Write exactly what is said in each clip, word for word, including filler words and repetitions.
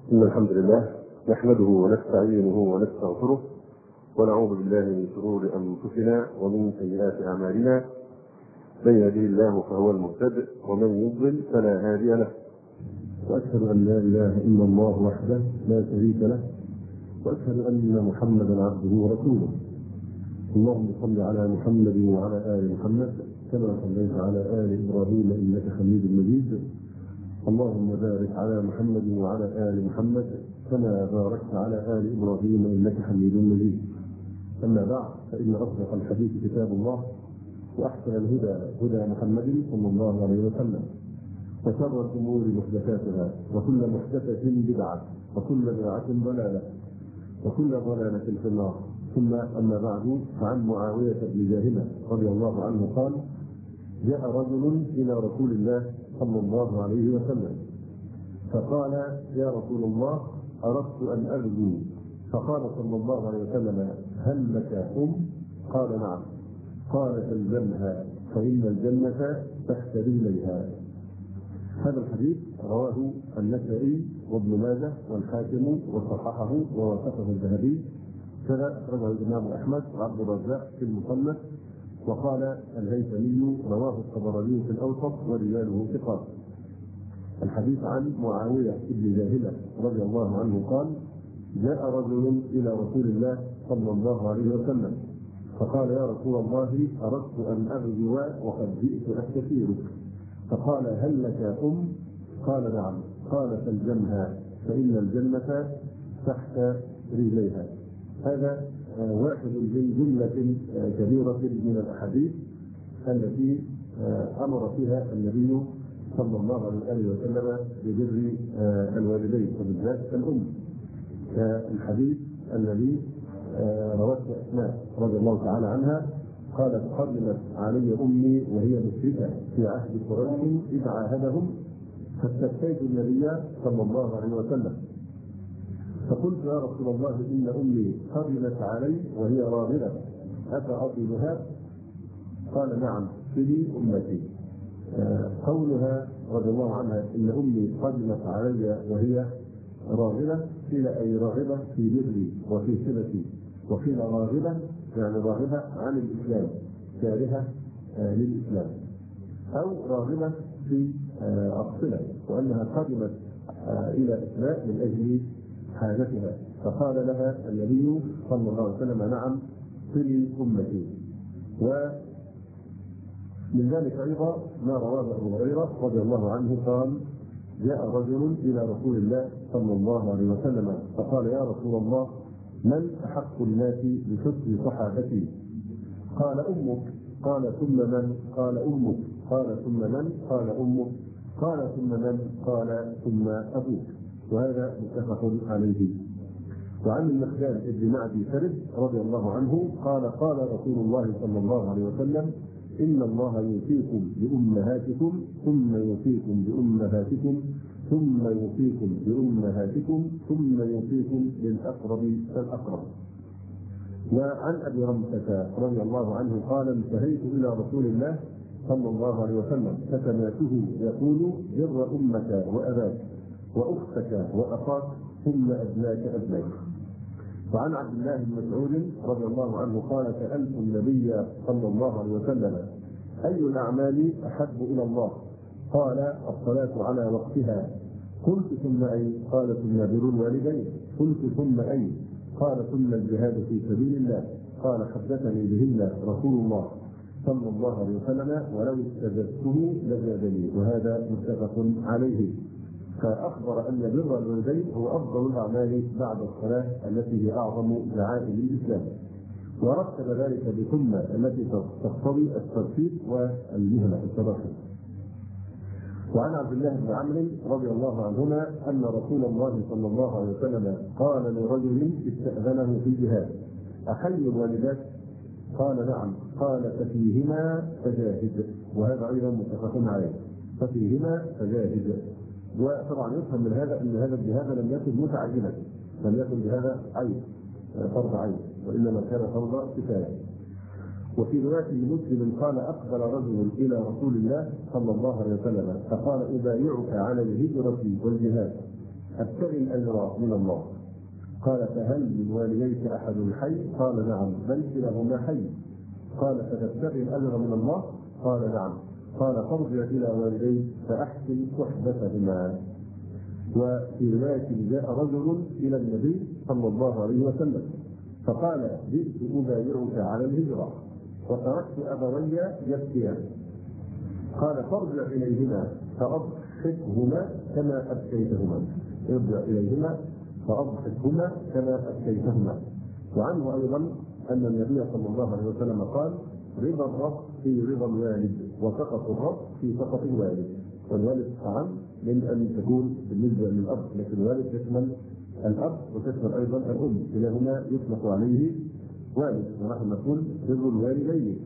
إن الحمد لله نحمده ونستعينه ونستغفره ونعوذ بالله من شرور أنفسنا ومن سيئات أعمالنا. من يهده الله فهو المهتد ومن يضلل فلا هادي له. وأشهد أن لا إله إلا الله وحده لا شريك له، وأشهد أن محمدا عبده ورسوله. اللهم صل على محمد وعلى آل محمد كما صليت على آل إبراهيم إنك حميد مجيد. اللهم بارك على محمد وعلى آل محمد كما باركت على آل إبراهيم إنك حميد مجيد. أما بعد، فإن أصدق الحديث كتاب الله، وأحسن الهدى هدى محمد صلى الله عليه وسلم، وشر الأمور محدثاتها، وكل محدثة بدعة، وكل بدعة ضلالة، وكل ضلالة في النار. ثم أما بعد، فعن معاوية بن جاهلة رضي الله عنه قال: جاء رجل إلى رسول الله صلى الله عليه وسلم فقال: يا رسول الله، أردت أن أغزو. فقال صلى الله عليه وسلم: هل لك أم؟ قال: نعم. قال: فالزمها فإن الجنة تحت رجليها. هذا الحديث رواه النسائي وابن ماجه والحاكم وصححه ووافقه الذهبي، كذا أخرجه الإمام أحمد وعبد الرزاق في المصنف، وقال الهيثمي رواه الطبراني في الأوسط ورجاله ثقات. الحديث عن معاوية بن جاهلة رضي الله عنه قال: جاء رجل إلى رسول الله صلى الله عليه وسلم فقال: يا رسول الله، أردت أن أغزو وقد جئت أستشيرك. فقال: هل لك أم؟ قال: نعم. قال: فالزمها فإن الجنة تحت رجليها. هذا واحد من جملة كبيرة من الأحاديث التي أمر فيها النبي صلى الله عليه وسلم ببر الوالدين وبالذات الأم، كالحديث الذي روته أسماء رضي الله تعالى عنها قالت: قدمت علي أمي وهي مشركة في عهد قريش إذ عاهدهم، فاستفتيت النبي صلى الله عليه وسلم فقلت: يا رسول الله، إن أمي قدمت علي وهي راغبة، أفأطيبها؟ قال: نعم، صلي أمتي. قولها رضي الله عنها إن أمي قدمت علي وهي راغبة، قيل أي راغبة في بري وفي صلتي، وقيل راغبة يعني راغبة عن الإسلام، كارهة للإسلام، أو راغبة في الصلة، وأنها قدمت إلى إسلام من أجل حاجتها. فقال لها النبي صلى الله عليه وسلم: نعم، صلي أمتي. ومن ذلك أيضا ما رواه أبو هريرة رضي الله عنه قال: جاء رجل إلى رسول الله صلى الله عليه وسلم فقال: يا رسول الله، من أحق الناس بحسن صحابتي؟ قال: أمك. قال: ثم من؟ قال: أمك. قال: ثم من؟ قال: أمك. قال: ثم من؟ قال: ثم أبوك. وهذا متفق عليه. وعن المخدام بن معدي كرب رضي الله عنه قال: قال رسول الله صلى الله عليه وسلم: إن الله يوصيكم بأمهاتكم ثم يوصيكم بأمهاتكم ثم يوصيكم بأمهاتكم ثم يوصيكم بالأقرب فالأقرب. وعن أبي رمسة رضي الله عنه قال: انتهيت إلى رسول الله صلى الله عليه وسلم فسمعته يقول: بر أمك وأباك وأختك وأخاك ثم أدناك أدناك. وعن عبد الله بن مسعود رضي الله عنه قال: سألت النبي صلى الله عليه وسلم: أي الأعمال أحب إلى الله؟ قال: الصلاة على وقتها. قلت: ثم أي؟ قال: ثم بر الوالدين. قلت: ثم أي؟ قال: ثم الجهاد في سبيل الله. قال: حدثني بهن رسول الله صلى الله عليه وسلم ولو استزدته لزادني. وهذا متفق عليه. فأخبر أن بر الوالدين هو أفضل الأعمال بعد الصلاة التي هي أعظم دعائم الإسلام، ورتب ذلك بثم التي تقتضي الترتيب والمهنة التراخي. وعن عبد الله بن عمرو رضي الله عنهما أن رسول الله صلى الله عليه وسلم قال لرجل استأذنه في الجهاد: أحي الوالدات؟ قال: نعم. قال: ففيهما فجاهد. وهذا أيضا متفق عليه، ففيهما فجاهد. وطبعا يفهم من هذا ان هذا الجهاد لم يكن متعينا، لم يكن بهذا عين فرض عين، وانما كان فرض كفايه. وفي روايه مسلم قال: اقبل رجل الى رسول الله صلى الله عليه وسلم فقال: ابايعك على الهجره والجهاد ابتغي الاجر من الله. قال فهل من والديك احد حي؟ قال نعم. بل كلاهما حي. قال فتبتغي الاجر من الله؟ قال نعم. قال فارجع الى والديك فاحسن صحبتهما. وفي روايه جاء رجل الى النبي صلى الله عليه وسلم فقال جئت ابايعك على الهجره وتركت ابوي يبكيان. قال فارجع اليهما فاضحكهما كما ابكيتهما. ارجع اليهما فاضحكهما كما ابكيتهما. وعنه ايضا ان النبي صلى الله عليه وسلم قال رضا الرب في رضا الوالد وسخط الرب في سخط الوالد. والوالد اعم من ان تكون بالنسبه للاب، لكن الوالد يشمل الاب وتشمل ايضا الام، كلاهما يطلق عليه والد، ونحن نقول رضا الوالدين.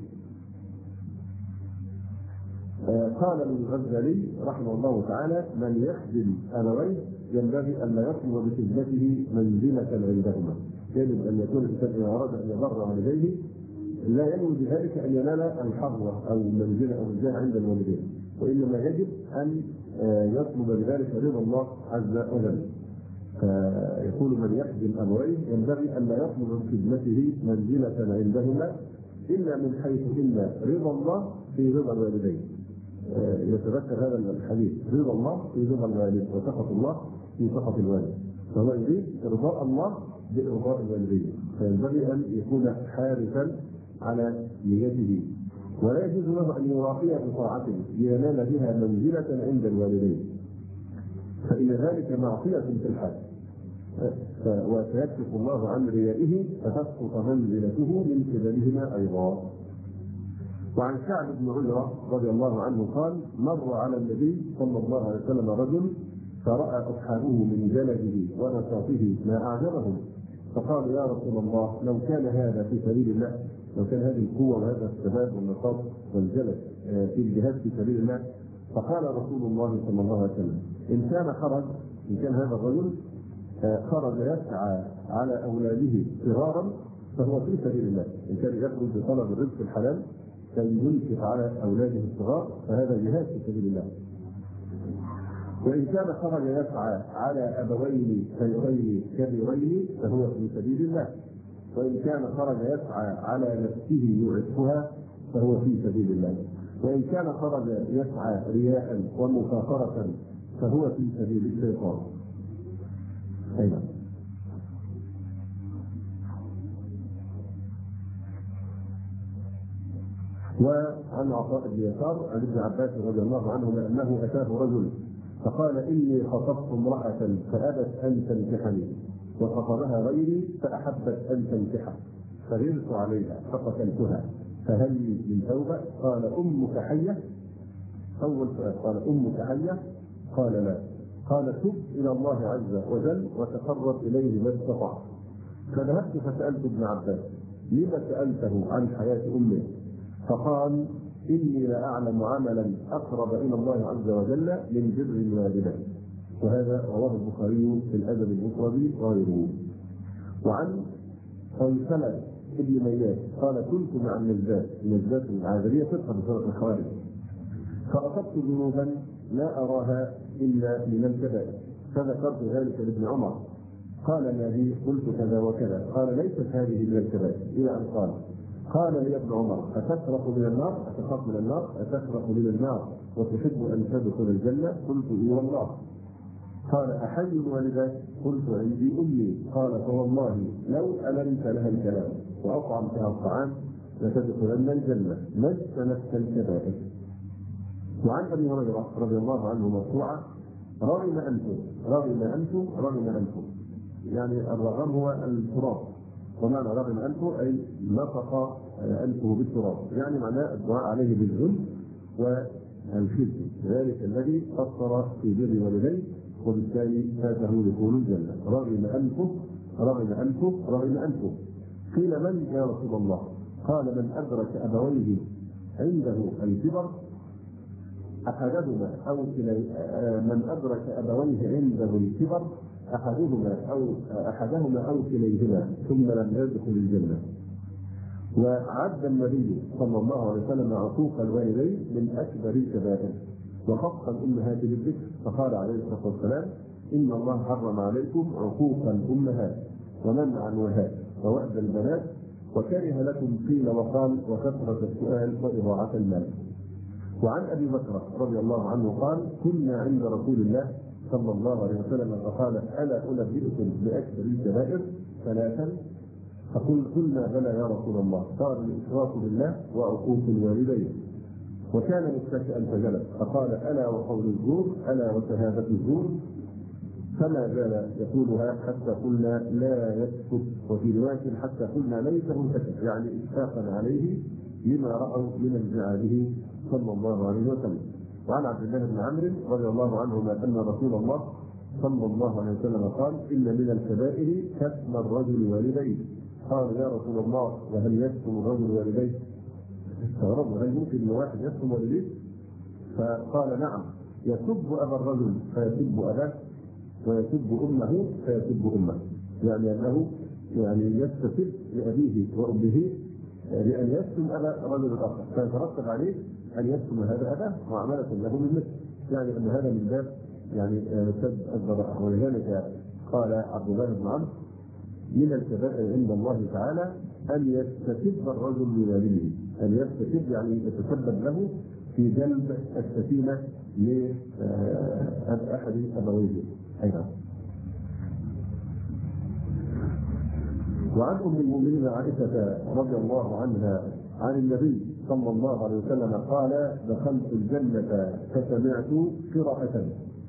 آه قال الغزالي رحمه الله تعالى من يخدم ابويه ينبغي ان لا يطلب بخدمته منزله عندهما. يجب ان يكون الانسان اذا اراد ان يبر والديه لا ينوي بذلك ان ينال الحظوه او منزله او الجاه عند الوالدين، وانما يجب ان يطلب بذلك رضا الله عز وجل. فيقول من يخدم ابويه ينبغي ان لا يطلب من خدمته منزله عندهما الا من حيث ان رضا الله في رضا الوالدين. يتذكر هذا الحديث، رضا الله في رضا الوالد وسخط الله في سخط الوالد. فهو يريد ارضاء الله بارضاء الوالدين، فينبغي ان يكون حارسا على نيته، ولا يجوز له ان يراقي بطاعته لينال بها منزله عند الوالدين، فان ذلك معصيه في الحال. وسيكشف الله عن ريائه فتسقط منزلته من قبلهما ايضا. وعن كعب بن عجرة رضي الله عنه قال مر على النبي صلى الله عليه وسلم رجل فراى اصحابه من جلده ونشاطه ما اعجبهم، فقال يا رسول الله لو كان هذا في سبيل الله، لو كان هذه القوه وهذا الثبات والنشاط والجلد في الجهاد في سبيل الله. فقال رسول الله صلى الله عليه وسلم ان كان خرج ان كان هذا الرجل خرج يسعى على اولاده صغارا فهو في سبيل الله. ان كان يخرج بطلب الرزق الحلال كي ينفق على اولاده الصغار فهذا جهاد في سبيل الله. وان كان خرج يسعى على ابوين خيرين كبيرين فهو في سبيل الله. وان كان خرج يسعى على نفسه يعفها فهو في سبيل الله. وان كان خرج يسعى رياء ومكافرة فهو في سبيل الشيطان. ايضا وعن عطاء بن يسار عن ابن عباس رضي الله عنهما انه اتاه رجل فقال اني خطبت امراه فابت ان تنكحني وخطبها غيري فاحبت ان تنكحه فغرت عليها فقتلتها فهل من توبه؟ قال امك حيه؟ اول سؤال قال امك حيه؟ قال لا. قال تب الى الله عز وجل وتقرب اليه ما استطعت. فذهبت فسالت ابن عباس لما سالته عن حياه امه؟ فقال اني لا اعلم عملا اقرب الى الله عز وجل من بر الوالدين. وهذا رواه البخاري في الادب المفرد وغيره. وعن قيثمة ابن مياس قال كنت مع النجدات النجدات العاذريه تدخل بسوره الخوارج فاصبت ذنوبا لا اراها الا من الكبائر فذكرت ذلك لابن عمر قال ما هي؟ قلت كذا وكذا قال ليست هذه من الكبائر الى ان قال قال لي ابن عمر أتسرق من النار؟ أتخاف من النار؟ أتسرق من النار وتحب أن تدخل الجنة؟ قلت إي والله. قال أحي والداك؟ قلت عندي أمي. قال فوالله لو ألنت لها الكلام وأطعمتها الطعام لتدخلن الجنة ما اجتنبت الكبائر. وعن أبي هريرة رضي الله عنه مرفوعا رغم أنتم رغم أنتم رغم أنتم يعني الرغم هو التراب، ومعنى رغم أنفه أي نطق أنفه بالتراب، يعني معناه الدعاء عليه بالذل والخزي، ذلك الذي قصر في بر والديه وبالتالي فاته دخول الجنة. رغم أنفه رغم أنفه رغم أنفه. قيل من يا رسول الله؟ قال من أدرك أبويه عنده الكبر أحدهما أو من أدرك أبويه عنده الكبر أحدهما أو أحدهما أو كليهما ثم لم يدخل الجنة. وعد النبي صلى الله عليه وسلم عقوق الوالدين من أكبر الكبائر وخص الأمهات بالذكر فقال عليه الصلاة والسلام إن الله حرم عليكم عقوق الأمهات ومنع الوهات ووأد البنات وكره لكم قيل وقال وكثرة السؤال وإضاعة المال. وعن أبي بكر رضي الله عنه قال كنا عند رسول الله صلى الله عليه وسلم فقال ألا أنبئكم بأكثر الكبائر ثلاثا؟ فقل قلنا بلى يا رسول الله قال الإشراك بالله وعقوق الوالدين. وكان متكئا فجلس فقال ألا وقول الزور ألا وشهادة الزور. فما زال يقولها حتى قلنا لا يسكت، وفي رواية حتى قلنا ليته سكت، يعني إشفاقا عليه لما رأوا من انزعاجه صلى الله عليه وسلم. وعن عبد الله بن عمرو رضي الله عنهما أن رسول الله صلى الله عليه وسلم قال إن من الكبائر كتم الرجل والديه. قال يا رسول الله وهل يكتم الرجل والديه؟ استغربوا هل ممكن ان واحد يكتم والديه؟ فقال نعم، يسب ابا الرجل فيسب اباه ويسب امه فيسب امه، يعني انه يعني يستسب لابيه وامه لان يشتم ابا الرجل الاخر فيترتب عليه ان يشتم هذا اباه معامله له من مثل، يعني ان هذا من باب يعني سب الذبائح. ولذلك قال عبد الله بن عمرو من الكبائر عند الله تعالى ان يستسب الرجل لوالده، ان يستسب يعني يتسبب له في جلب السفينه لاحد ابويه. ايضا وعن ام المؤمنين عائشه رضي الله عنها عن النبي صلى الله عليه وسلم قال دخلت الجنه فسمعت قراءه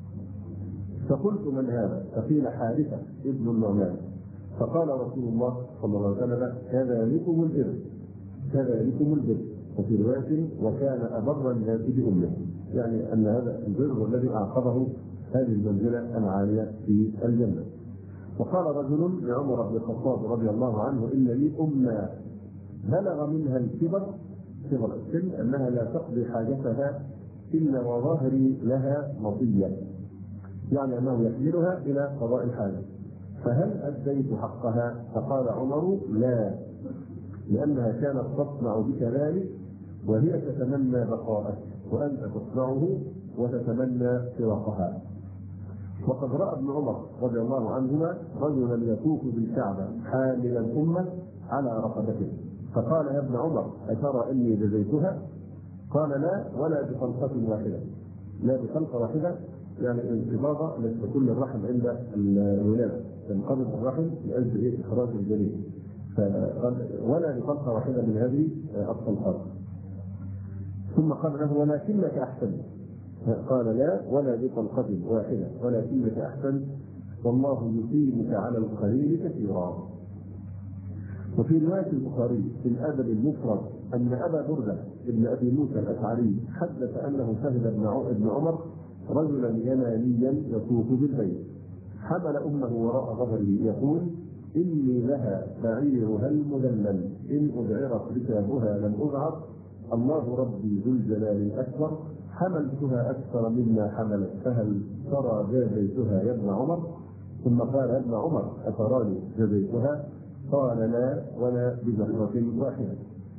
فقلت من هذا؟ فقيل حارثه ابن النعمان. فقال رسول الله صلى الله عليه وسلم كذلكم البر كذلكم البر. وفي روايه وكان ابر الناس بامه، يعني ان هذا البر الذي اعقبه هذه المنزله العاليه في الجنه. وقال رجل لعمر بن الخطاب رضي الله عنه ان لي امه بلغ منها الكبر كبر السن انها لا تقضي حاجتها الا وظهري لها مطيه، يعني انه يحملها الى قضاء الحاجه، فهل أديت حقها؟ فقال عمر لا، لأنها كانت تصنع بك ذلك وهي تتمنى بقاءك وأنت تصنعه وتتمنى فراقها. وقد رأى ابن عمر رضي الله عنهما رجلا يطوف بالكعبة حاملا الأمة على رقبته، فقال يا ابن عمر أترى إني جزيتها؟ قال لا ولا بخلقة واحدة، لا بخلقة واحدة يعني انقباضة لكل الرحم عند الولادة، تنقبض الرحم لأجل إخراج الجنين، ولا بخلقة واحدة من هذه الخلقات. ثم قال له ولكنك أحسن، قال لا ولا بخلقة واحدة ولكنك أحسن والله يثيبك على القليل كثيرا. وفي رواية البخاري في الأدب المفرد أن أبا بردة ابن أبي موسى الأشعري حدث أنه شهد ابن عمر رجلا يمانيا يطوف بالبيت حمل امه وراء ظهره يقول اني لها بعيرها المذلل ان اذعرت ركابها لم اذعر الله ربي ذو الجلال الاكبر حملتها اكثر مما حملت فهل ترى جازيتها يا ابن عمر؟ ثم قال يا ابن عمر اتراني جازيتها؟ قال لا ولا بزهرة واحدة.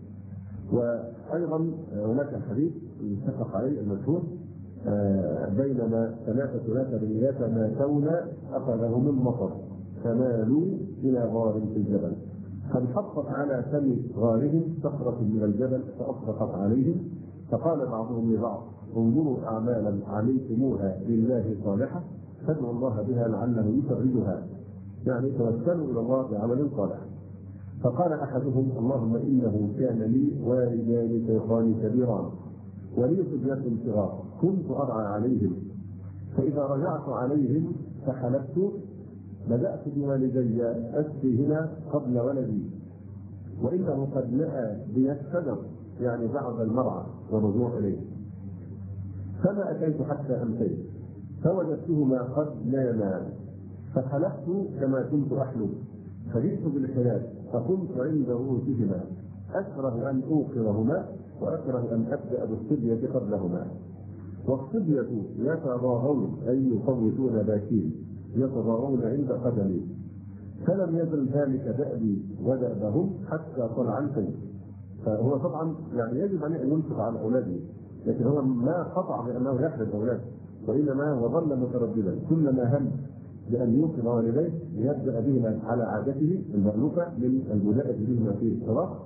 وايضا هناك الحديث المتفق عليه المشهور بينما ثلاثة ثلاثة بنيات ما كون أخذه من مطر فمالوا إلى غار في الجبل فانحطت على فم غارهم صخرة من الجبل فأطبقت عليهم فقال بعضهم لبعض انظروا أعمالا عملتموها لله صالحة فادعوا الله بها لعله يفرجها، يعني توسلوا إلى الله بعمل صالح. فقال أحدهم اللهم إنه كان لي والدان شيخان كبيران ولي صبية صغار كنت أرعى عليهم فإذا رجعت عليهم فحلبت بدأت بوالدي أسقيهما قبل ولدي وإنه قد نأى بي الشجر، يعني بعد المرعى والرجوع إليه، فما أتيت حتى أمسيت فوجدتهما قد ناما فحلبت كما كنت أحلب فجئت بالحلال فقمت عند رؤوسهما أكره أن أوقظهما وأكره أن أبدأ بالصبية قبلهما، والصبية يتضاغون أي يفوتون باكين يتضاغون عند قدمي فلم يزل ذلك دأبي ودأبهم حتى طلع الفجر. فهو طبعا يعني يجب عليه أن ينفق على أولاده، لكن هو ما قطع بأنه يحرم أولاده وإنما هو ظل مترددا كلما هم بأن يوقظ والديه ليبدأ بهما على عادته المألوفة من البداءة بهما في الصلاة.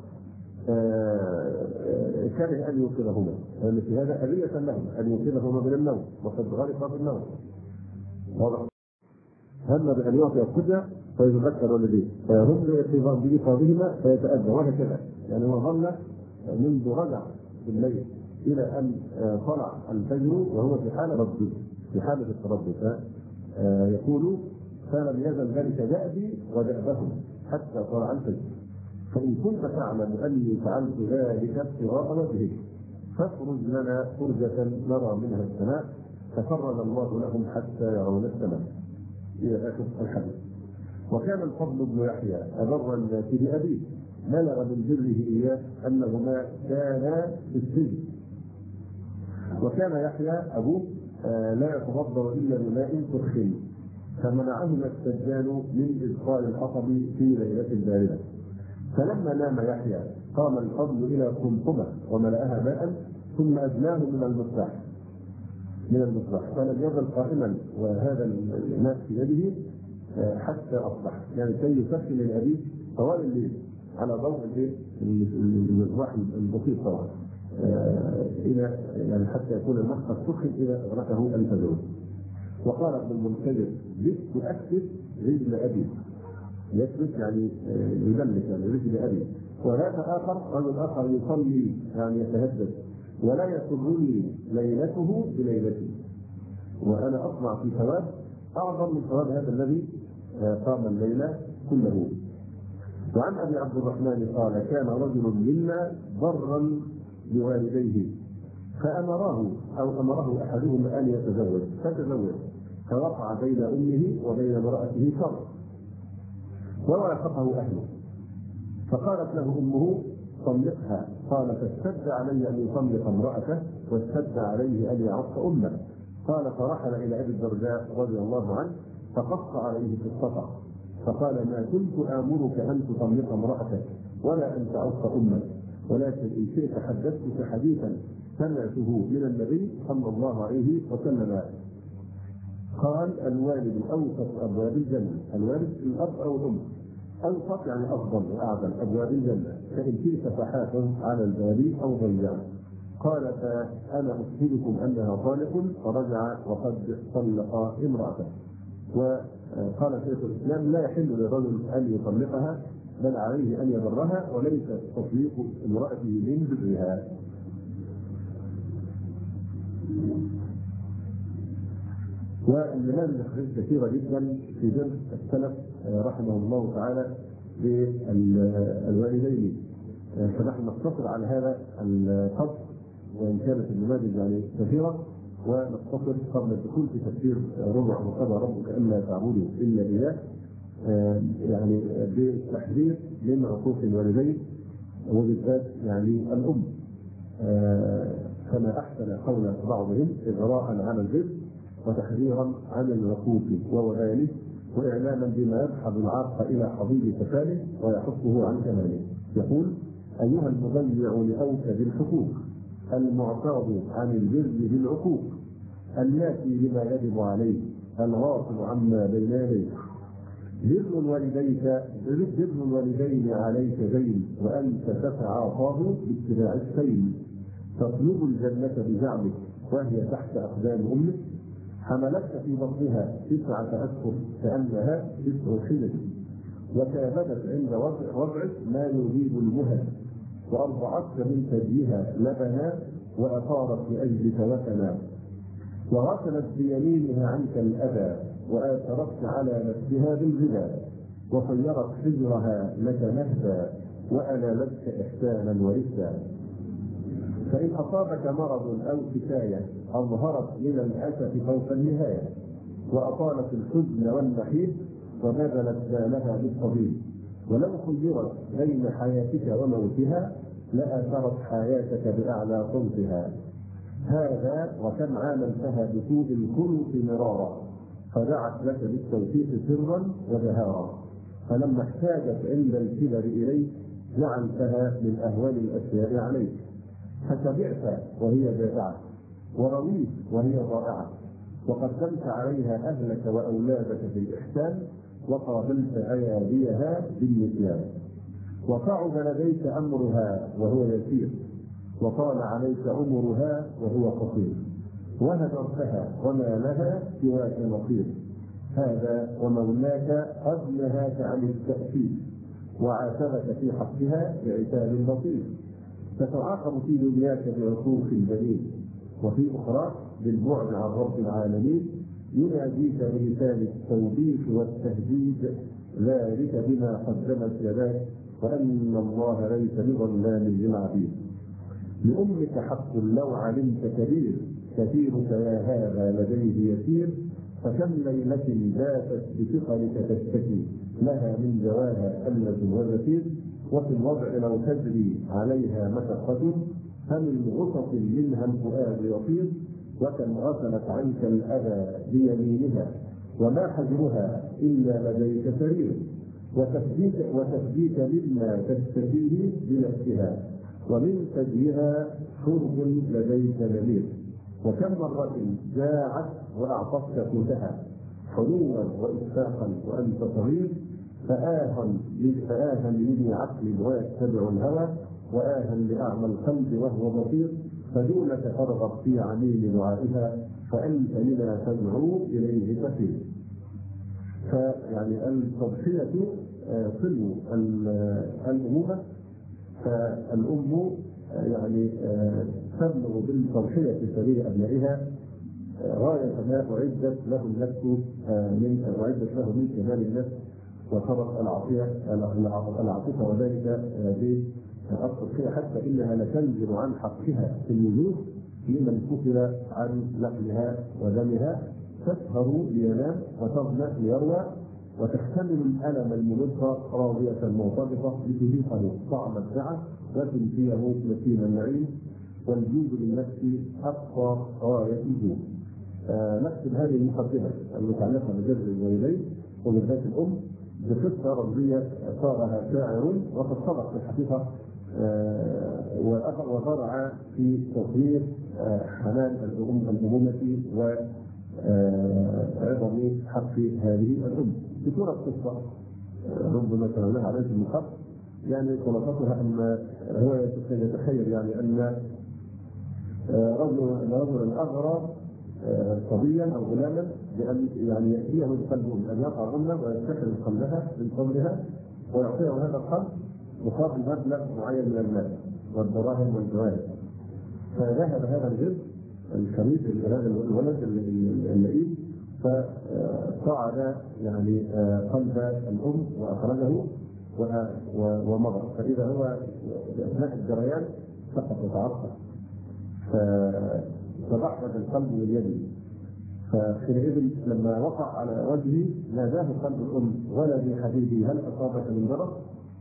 كره أن يوقظهما، لأن في هذا أذية لهم أن يوقظهما من النوم وقد غرق في النوم. واضح؟ هم بأن يعطي القدرة فيتذكر والديه فيظن بايقاظ بإيقاظهما فيتأذى وهكذا. يعني هو ظل منذ رجع بالليل إلى أن طلع الفجر وهو في حالة رد في حالة التردد. يقول فلم يزل ذلك دأبي ودأبهم حتى طلع الفجر، فإن كنت تعلم أني فعلت ذلك ابتغاء وجهك فافرج لنا فرجة نرى منها السماء، ففرج الله لهم حتى يرون السماء إلى آخر الحديث. وكان الفضل بن يحيى أبر الناس بأبيه، بلغ من بره إياه أنهما كانا في السجن، وكان يحيى أبوه لا يتفضل إلا بماء سخن، فمنعهما السجان من إدخال الحطب في ليلة باردة. فلما نام يحيى قام الفضل إلى قمقمة وملأها ماء ثم أدناه من المصباح من المصباح فلم يزل قائما وهذا الماء في يده حتى أصبح، يعني كي يسخن لأبيه طوال الليل على ضوء المصباح البسيط طبعا إلى يعني حتى يكون الماء قد سخن إذا أدركه الفجر. وقال ابن المنكدر بت أكتب رجل أبي، يكتب يعني يدلك يعني رجل أبي. وهذا آخر رجل آخر يصلي يعني يتهدد ولا يسرني ليلته بليلتي، وأنا أطمع في ثواب أعظم من ثواب هذا الذي قام الليلة كله. وعن أبي عبد الرحمن قال كان رجل منا برا بوالديه فأمره أو أمره أحدهما أن يتزوج فتزوج، فوقع بين أمه وبين امرأته شر ووافقه أهله، فقالت له أمه طلقها، قال فاشتد علي أن يطلق امرأته واشتد عليه أن يعص أمه. قال فرحل إلى أبي الدرداء رضي الله عنه فقص عليه في السفر فقال ما كنت آمرك أن تطلق امرأتك ولا أن تعص أمك، ولكن إن شئت حدثتك حديثا سمعته من النبي صلى الله عليه وسلم. قال الوالد أوسط أبواب الجنة، الوالد الأب أو الأم، أوسط يعني أفضل وأعظم أبواب الجنة، فإن شئت فحافظ على الباب أو ضيع. قال فأنا أشهدكم أنها طالق، فرجع وقد طلق امرأته. وقال شيخ الإسلام لا يحل للرجل أن يطلقها بل عليه أن يبرها وليس تطليق امرأته من برها. والنماذج كثيرة جدا في درس السلف رحمه الله تعالى بالوالدين، فنحن نقتصر على هذا القصر وإن كانت النماذج يعني كثيرة، ونقتصر قبل الدخول في تفسير ربع وقضى ربك ألا تعبدوا إلا إياه، يعني بالتحذير من عقوق الوالدين وبالذات يعني الأم، كما أحسن قول بعضهم إغراء عن البر وتحذيرا عن العقوق ووهانه وإعلاما بما يدحض العاق إلى حضيض كفاله ويحطه عن كماله. يقول أيها المضيع لأوكد الحقوق المعتاض عن البر بالعقوق الناسي لما يجب عليه الغافل عما بين يديه، بر الوالديك بر الوالدين عليك دين وأنت تسعى طاه باتباع السيل، تطلب الجنة بزعمك وهي تحت أقدام أمك، حملتك في بطنها تسعة أشهر كأنها تسع حلل، وكابدت عند وضعك ما يريد المهد، وأرضعتك من ثديها لبنا وأثارت لأجلك وكنا، وغسلت بيمينها عنك الأذى وآثرتك على نفسها بالغنى، وصيرت حجرها لك مهدا وأنالتك إحسانا ورثا. فإن أصابك مرض أو كفاية أظهرت من الأسف فوق النهاية، وأطالت الحزن والنحيب وبذلت بالها بالطبيب، ولو خيرت بين حياتك وموتها لآثرت حياتك بأعلى صوتها. هذا وكم عاما انتهى بسوء الخلق مرارا، فدعت لك بالتوفيق سرا وجهارا، فلما احتاجت عند الكبر إليك جعلتها من أهون الأشياء عليك، فشبعت وهي جائعة، ورويت وهي ضائعة، وقدمت عليها أهلك وأولادك بالإحسان، وقابلت أياديها بالنسيان. وصعب لديك أمرها وهو يسير، وطال عليك أمرها وهو قصير، وهجرتها وما لها سواك نصير. هذا ومولاك قد نهاك عن التأكيد، وعاتبك في حقها بعتاب بسيط. فتعاقب في دنياك بعقوق البنين، وفي أخرى بالبعد عن رب العالمين. يناديك بلسان التوبيخ والتهديد، ذلك بما قدمت يداك، وأن الله ليس بظلام للعبيد. لأمك حق لو علمت كبير، كثيرك يا هذا لديه يسير. فكم ليلة باتت بثقلك تشتكي، لها من جواها ألة وزفير. وفي الوضع لو تجري عليها مشقة، فمن غصص منها الفؤاد يطير. وكم غسلت عنك الأذى بيمينها، وما حجرها إلا لديك سرير. وتفديك, وتفديك مما تشتكيه بنفسها، ومن ثديها شرب لديك نمير. وكم مرة جاعت وأعطتك قوتها، حلوا وإشفاقا وأنت صغير. فآها فآها لذي عقل ويتبع الهوى، وآها لأعمى القلب وهو بصير. فدونك ترغب في عميل دعائها، فأنت لما تدعو إليه كثير. فيعني التضحية صلو الأمومة. فالأم يعني تبلغ بالتضحية في سبيل أبنائها غاية ما أعدت له النفس من أعدت له من كمال النفس وشرف العطية العاطفة، وذلك بالتضحية حتى إنها لتنزل عن حقها في الوجود لمن كفر عن لحمها ودمها. تسهر لينام وتظمأ ليروى، وتحتمل الألم الملقى راضية مرتبطة بتذيقه طعم السعة، وتنسيه نسيم النعيم. والجود للنفس أقصى غايته. آه نكتب هذه المقدمة المتعلقة بجر الوالدين وبالذات الأم بقصة رمزية صارها شاعر، وقد صدق في الحقيقة آه وزرع في تصوير آه حنان الأم الأمومة وعظم حق هذه الأم. في سورة قصة ربما تنولها عليه من قبل، يعني خلاصتها أن هو يتخيل يعني أن رجل رجلا أغرى صبيا أو غلاما بأن يعني يأتيه القلب بأن يقع غنى ويستخرج قلبها من صدرها ويعطيه هذا القلب مقابل مبلغ معين من المال والدراهم والجوائز. فذهب هذا الجزء الخبيث هذا الولد اللئيم فصعد يعني قلب الأم وأخرجه ومضى، فإذا هو في أثناء الجريان سقط وتعطل فتبحث القلب من يده. فحينئذ لما وقع على وجهه ناداه قلب الأم: ولدي حبيبي هل أصابك من ضرر؟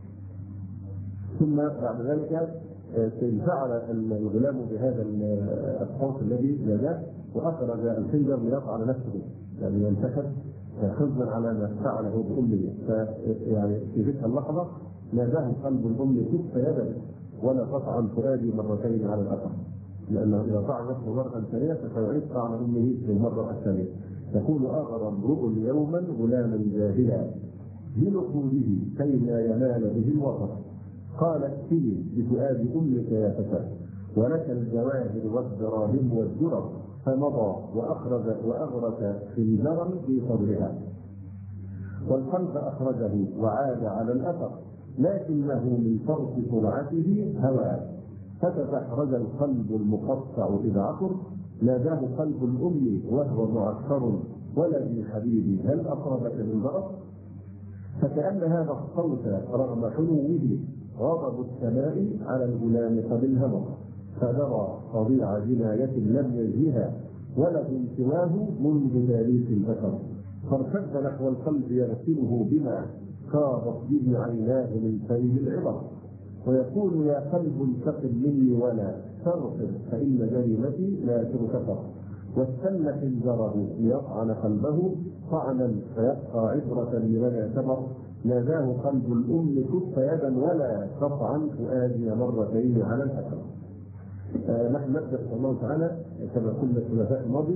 ثم بعد ذلك انفعل الغلام بهذا الصوت الذي ناداه وأخرج الخنجر ليقع نفسه، يعني ينتحر حزنا على ما فعله بأمه. فيعني في تلك اللحظة ناداه قلب الأم: كف يدك ولا تطعن فؤادي مرتين على الأثر، لأنه إذا طعن نفسه مرة ثانية فسيعيد طعن أمه للمرة الثانية. يقول: أغرى امرؤ يوما غلاما جاهلا بنقوله كيما ينال به الوطن. قال: ائتني بفؤاد أمك يا فتى، ولك الجواهر والدراهم والدرر. فمضى وأخرج وأغرس خنجرا في صدرها، والقلب أخرجه وعاد على الأثر، لكنه من فرط سرعته هوى. فتفحرج القلب المقطع إذ عثر، ناداه قلب الأم وهو معكر: ولدي حبيبي هل أصابك من ضرر؟ فكأن هذا الصوت رغم حلوه غضب السماء على الغلام قد انهمر، فدرى صديع جناية لم يجهها ولد سواه منذ تاريخ البشر. فارتد نحو القلب يغسله بما فاضت به عيناه من فيه العبر، ويقول: يا قلب انتقم مني ولا تغفر، فإن جريمتي لا تغتفر. واستنى خنجره ليطعن قلبه طعنا فيبقى عبرة لمن اعتبر. ناداه قلب الأم: كف يدا ولا تطعن فؤادي مرتين على الأثر. آه نحن نبدأ إن شاء الله تعالى كما قلنا في الثلاثاء الماضي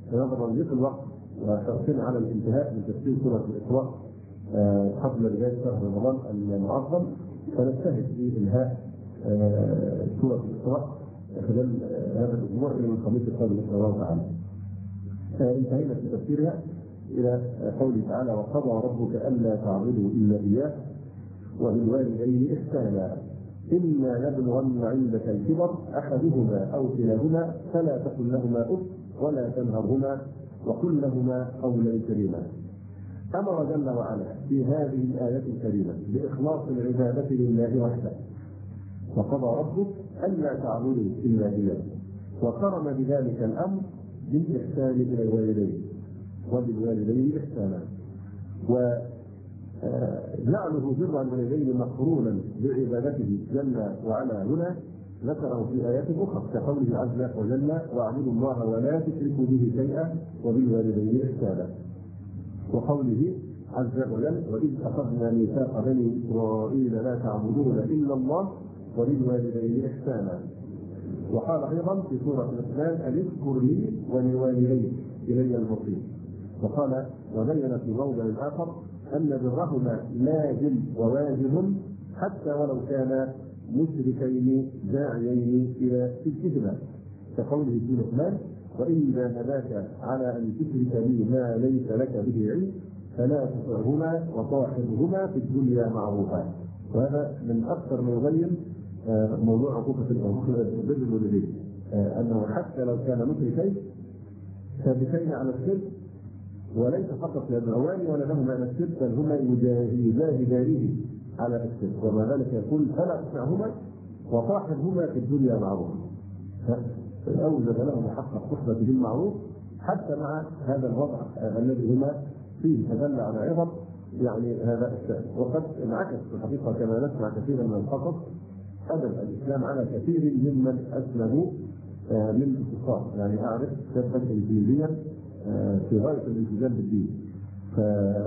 نظرا لضيق الوقت وحرصنا على الانتهاء من تفسير سوره الاسراء قبل بدايه شهر رمضان المعظم، فنجتهد في انهاء سوره الاسراء خلال هذا الاسبوع الى الخميس القادم ان شاء الله تعالى. انتهينا في تفسيرها الى قوله تعالى: وقضى ربك الا تعبدوا الا اياه وبالوالدين احسانا اما يبلغن عندك الكبر احدهما او كلاهما فلا تقل لهما اف ولا تنهرهما وقل لهما قولا كريما. امر جل وعلا في هذه الايه الكريمه باخلاص العباده لله وحده، وقضى ربك الا تعبدوا الا اياه، وقرن بذلك الامر بالاحسان الى الوالدين وبالوالدين احسانا، وجعله بر الوالدين مقرونا بعبادته جل وعلا هنا ذكره في ايات اخرى كقوله عز وجل: واعبدوا الله ولا تشركوا به شيئا وبالوالدين احسانا، وقوله عز وجل: واذ اخذنا ميثاق بني اسرائيل لا تعبدون الا الله وبالوالدين احسانا. وقال ايضا في سوره الاسلام: ان اذكر لي ولوالدي الي المصير. وقال وبين في موضع اخر ان برهما لازم وواجب حتى ولو كان مشركين داعيين الى شركهما، كقوله في لقمان: وان جاهداك على ان تشرك بي ما ليس لك به علم فلا تطعهما وصاحبهما في الدنيا معروفا. وهذا من اكثر ما يبين موضوع عقوبه بر الوالدين، انه حتى لو كان مشركين ثابتين على الشرك، وليس فقط يدعوان ولا لهما على الشرك بل هما يجاهدانه على الشرك، وما ذلك يقول: فلا تطعهما وصاحبهما في الدنيا معروفا. اوجد لهم حق الصحبه بالمعروف حتى مع هذا الوضع الذي هما فيه، فدل على عظم يعني هذا الشأن. وقد انعكس في الحقيقه كما نسمع كثيرا من القصص ادب الاسلام على كثير ممن اسلموا من الكفار. يعني اعرف شابا انجليزيا في غايه الالتزام بالدين، ف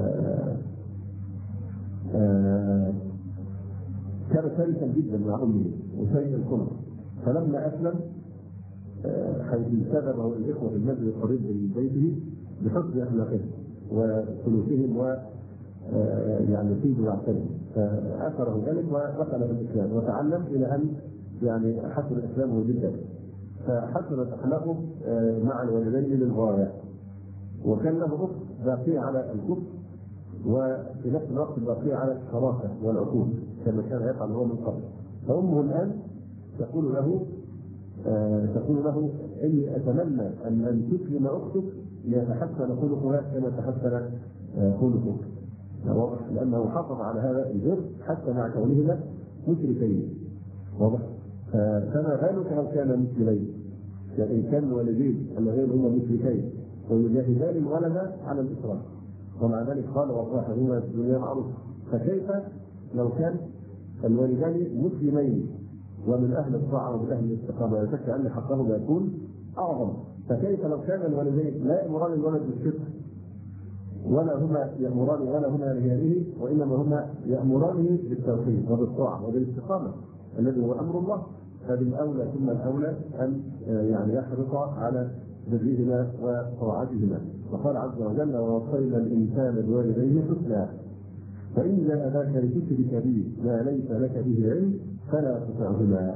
كان سالكا جدا مع امه وسيء الخلق، فلما اسلم حيث انتدبه الاخوه في المسجد القريب من بيته بحسن اخلاقهم وسلوكهم و يعني طيب وعسلهم، فاثره ذلك ودخل في الاسلام وتعلم الى ان يعني حسن اسلامه جدا، فحسنت اخلاقه مع الوالدين للغايه. وكان له اخت باقيه على الكفر وفي نفس الوقت باقيه على الشراسه والعقول كما كان يفعل هو من قبل. فامه الان تقول له آه تقول له: اني اتمنى ان ان تسلم اختك ليتحسن خلقها كما تحسن آه خلقك. واضح؟ لانه حافظ على هذا البر حتى مع كونهما مشركين. واضح؟ آه فما بالك لو كان مسلمين، يعني ان كان الوالدين اللذين هما مشركين ويجاهدان الولد على الاسلام، ومع ذلك قال: وصاحبهما في الدنيا معروف. فكيف لو كان الوالدان مسلمين ومن اهل الطاعه ومن اهل الاستقامه؟ لا شك ان حقهما يكون اعظم. فكيف لو كان الوالدين لا يامران الولد بالشرك ولا هما يامران ولا هما لهذه، وانما هما يامرانه بالتوحيد وبالطاعه وبالاستقامه الذي هو امر الله؟ فبالاولى ثم الاولى ان يعني يحرص على برهما وطاعتهما. وقال عز وجل: ووصينا الانسان بوالديه حسنا فان جاهداك لتشرك بي ما ليس لك به علم فلا تطعهما.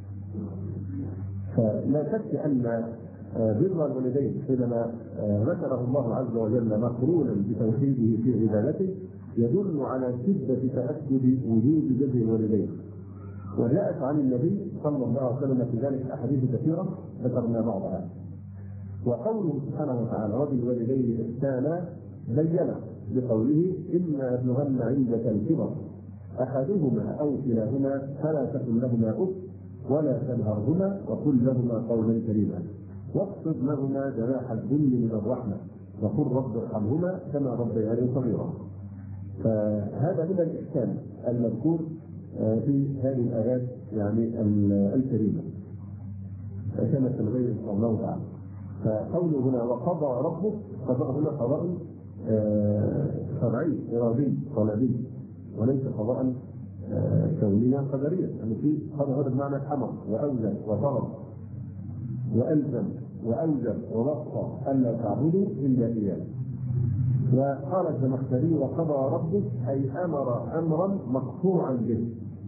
فلا شك ان بر الوالدين حينما ذكره الله عز وجل مقرونا بتوحيده في عبادته يدل على شده تاكد وجود بر الوالدين. وجاءت عن النبي صلى الله عليه وسلم في ذلك احاديث كثيره ذكرنا بعضها. وقوله سبحانه وتعالى: وبالوالدين احسانا بين بقوله: اما يبلغن عندك الكبر احدهما او كلاهما فلا تقل لهما اف ولا تنهرهما وقل لهما قولا كريما واخفض لهما جناح الذل من الرحمه وقل رب ارحمهما كما ربياني صغيرا. فهذا من الاحسان المذكور في هذه الايات يعني الكريمه كما تبين ان شاء الله تعالى. فقوله هنا وقضى ربك، قضاء هنا قضاء شرعي ارادي طلبي وليس قضاء كونيا قدريا، يعني في قضاء هذا بمعنى امر واوجب وطلب والزم وأوجب ونص ألا تعبدوا إلا إياه. وقال الزمخشري وقضى ربك أي أمر أمرا مقطوعا به.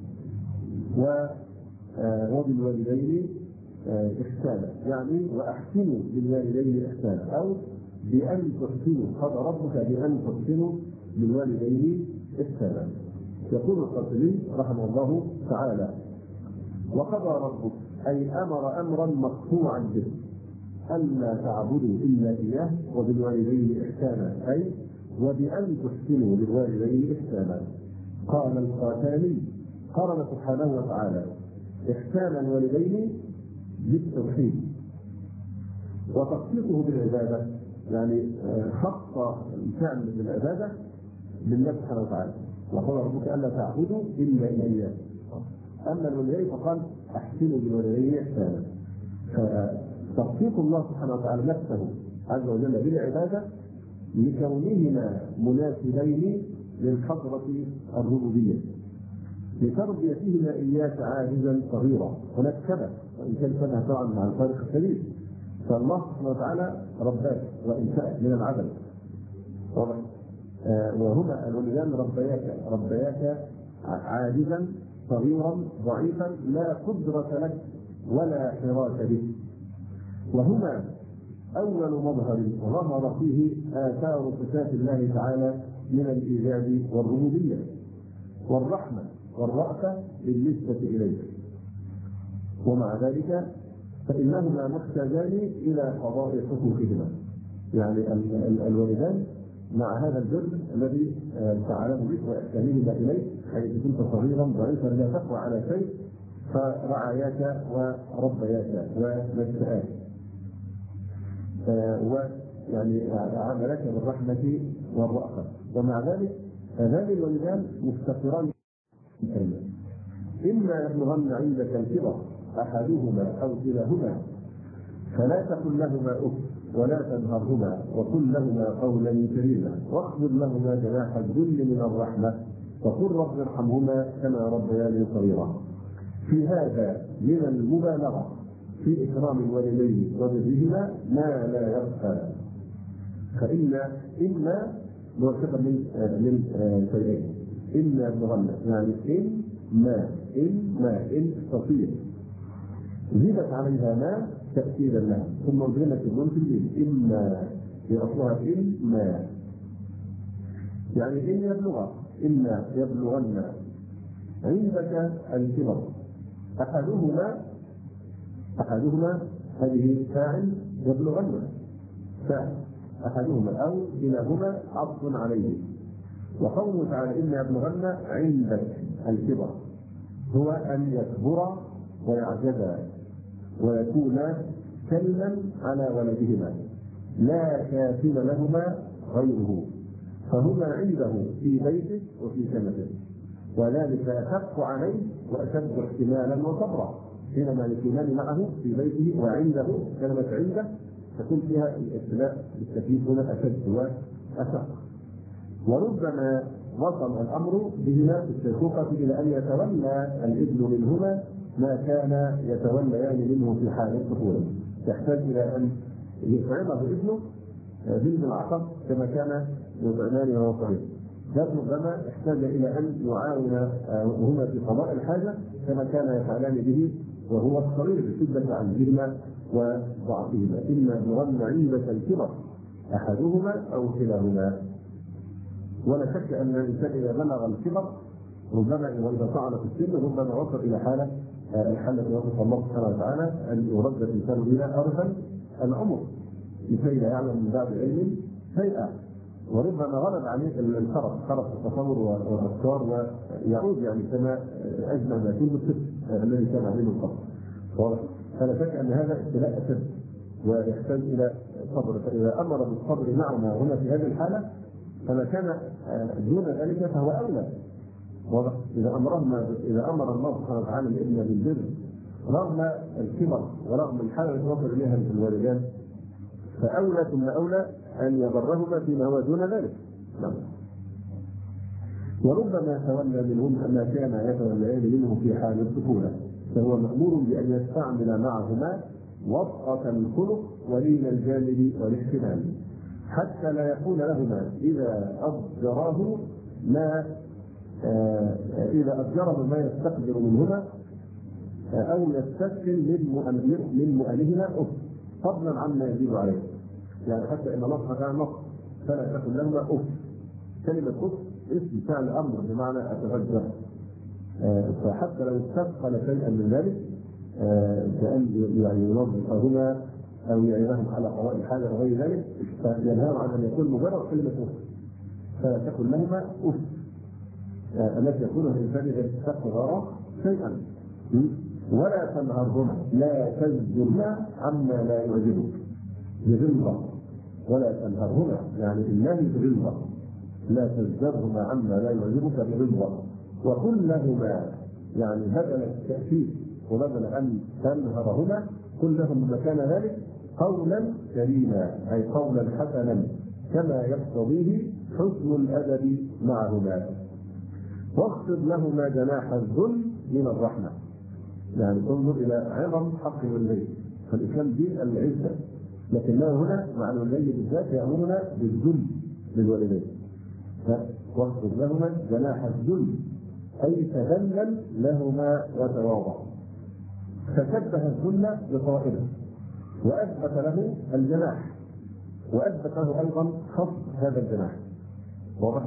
وبالوالدين إحسانا، يعني وأحسنوا بالوالدين إحسانا، أو بأن تحسنوا، قضى ربك بأن تحسنوا بالوالدين إحسانا. يقول القاسمي رحمه الله تعالى: وقضى ربك أي أمر أمرا مقطوعا به ألا تعبدوا إلا إياه وبالوالدين إحسانا، أي وبأن تحسنوا بالوالدين إحسانا. قال القاسمي: قرن سبحانه وتعالى إحسان الوالدين بالتوحيد وتخصيصه بالعبادة، يعني خص الفعل بالعبادة بالله سبحانه وتعالى. وقال ربك ألا تعبدوا إلا إياه. أما الوالدين فقال أحسنوا بالوالدين إحسانا. فتخصيص الله سبحانه وتعالى نفسه عز وجل بالعبادة لكونهما مناسبين للحضرة الربوبية، لتربيتهما إياك عاجزا صغيرا. هناك سبب، وإن كان سبب طبعا مع الفارق الكبير. فالله سبحانه وتعالى رباك وإنشأك من العدم، وهما الولدان ربياك ربياك عاجزا صغيرا ضعيفا لا قدرة لك ولا حراك به. وهما أول مظهر ظهر فيه آثار صفات الله تعالى من الإيجاد والربوبية والرحمة والرأفة بالنسبة إليه. ومع ذلك فإنهما محتاجان إلى قضاء حقوقهما، يعني الوالدان مع هذا البر الذي تعالوا به وإحسانهما إليك، حيث كنت صغيرا ضعيفا لا تقوى على شيء، فرعاياك وربياك ونشأك، ويعني عملك بالرحمة والرأفة. ومع ذلك هذان الوالدان مفتقران إما يبلغن عندك الكبر أحدهما أو كلاهما فلا تقل لهما أف ولا تنهرهما وقل لهما قولا كريما واخفض لهما جناح الذل من الرحمة وقل رب ارحمهما كما ربياني صغيرا. في هذا من المبالغة في إكرام الوالدين وبرهما ما لا يخفى. فإن إما مركبة من من شيئين: إما يبلغن، يعني إن ما إن ما إن تطير زيدت عليها ما تأكيدا لها، ثم أدرنت النون في الليل. إما يأصلها إن ما، يعني إن يبلغ إما يبلغن عندك الكبر أحدهما أحدهما هذه فاعل يبلغن فاعل أحدهما أو كلاهما عطف عليه. وقوله تعالى إن يبلغن عندك الكبر هو أن يكبر ويعجز ويكون كلا على ولدهما لا كافل لهما غيره، فهما عنده في بيته وفي كنفه، وذلك أشق عليه وأشد احتمالا وصبرا حينما يكونان معه في بيته وعنده. كلمة عنده تكون فيها الابتلاء بالتكليف هنا أشد وأشق. وربما وصل الأمر بهما في الشيخوخة إلى أن يتولى الابن منهما ما كان يتوليان منه في حال الطفولة، يحتاج إلى أن يطعمه ابنه ذنب العقب كما كان يطعمان وهو صغير. ربما احتاج إلى أن يعاون وهما في قضاء الحاجة كما كان يفعلان به وهو الصغير بشدة عجزهما وضعفهما. إما يبلغن عندك الكبر أحدهما أو كلاهما. ولا شك أن الإنسان إذا بلغ الكبر ربما إذا طعن في السن ربما وصل إلى حالة الحالة التي وصف الله سبحانه وتعالى أن يرد الإنسان إلى أرض العمر لكي لا يعلم من بعد علم شيئا، وربما غلب عليه الخرف خرف التصور والأفكار ويعود يعني كما أجمع ما يكون بالطفل الذي كان عليه القبر. فلا شك أن هذا ابتلاء أشد ويحتاج إلى صبر. فإذا أمر بالصبر معنا هنا في هذه الحالة فما كان دون ذلك فهو أولى. واضح؟ إذا أمرهما إذا أمر الله سبحانه وتعالى الابن بالبر رغم الكبر ورغم الحالة التي وصل إليها الوالدان فأولى ثم أولى أن يبرهما فيما هو دون ذلك. نعم. وربما تولى منهم ما كان يتوليان منه في حال الطفولة، فهو مأمور بأن يستعمل معهما وطأة الخلق ولين الجانب والاحتمال، حتى لا يكون لهما إذا أضجراه ما آه إذا أضجره ما يستقدر منهما آه أو يستسلم من مؤلهما أف فضلا عما يزيد عليه. يعني حتى إن نصح كان نصح فلا تكن لهما أف. كلمة أف اسم فعل أمر بمعنى أتغجر، آه فحتى لو استثقل شيئا من ذلك آه كأن يعني ينظفهما أو يعينهم على قضاء الحاجة وغير ذلك، فينهار عن أن يكون مجرد كلمة أف، فلا تكن لهما أف آه التي يكون الإنسان إذا استثقل شيئا. ولا تنهرهما، لا تزجرهما عما لا يعجبك بغلظة، ولا تنهرهما يعني النهي بغلظة، لا تزجرهما عما لا يعجبك بغلظة. وقل لهما يعني بدل التأكيد وبدل أن تنهرهما قل لهم مكان ذلك قولا كريما، أي قولا حسنا كما يقتضيه حسن الأدب معهما. واخفض لهما جناح الذل من الرحمة، يعني تنظر إلى عظم حق الوالدين، فالإسلام دين العزة، لكنه هنا مع الوالدين بالذات يأمرنا بالذل للوالدين. واخفض لهما جناح الذل أي تذلل لهما وتواضع. فشبه الذل بطائره وأثبت له الجناح وأثبت له أيضا خفض هذا الجناح. واضح؟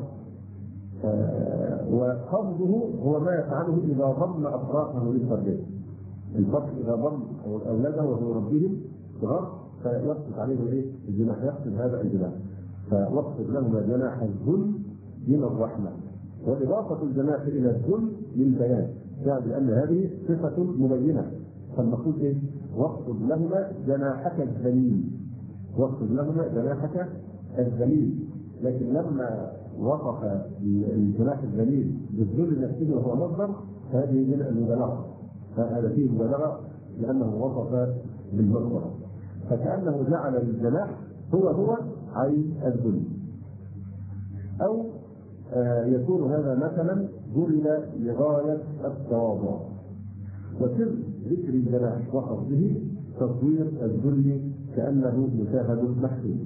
آه وخفضه هو ما يفعله إذا ضم أطرافه للتربية. الفرق إذا ضم أولاده وهو يربيهم صغار فيقصد عليه ايه؟ الجناح، يقصد هذا الجناح. فوقصد لهما جناح الذل من الرحمة، وإضافة الجناح إلى الذل للبيان، يعني لأن هذه صفة مبينة. فالمقصود ايه؟ واقصد لهما جناحك الذليل، واقصد لهما جناحك الذليل. لكن لما وصف الجناح الذليل بالذل نفسه وهو مصدر فهذه من المبالغة، هذا فيه مبالغة لأنه وصف بالمصدر، فكأنه جعل الجناح هو هو عين الذل. أو آه يكون هذا مثلا ذل لغاية التواضع. وسر ذكر الجناح وخفضه تصوير الذل كأنه مشاهد محسوس.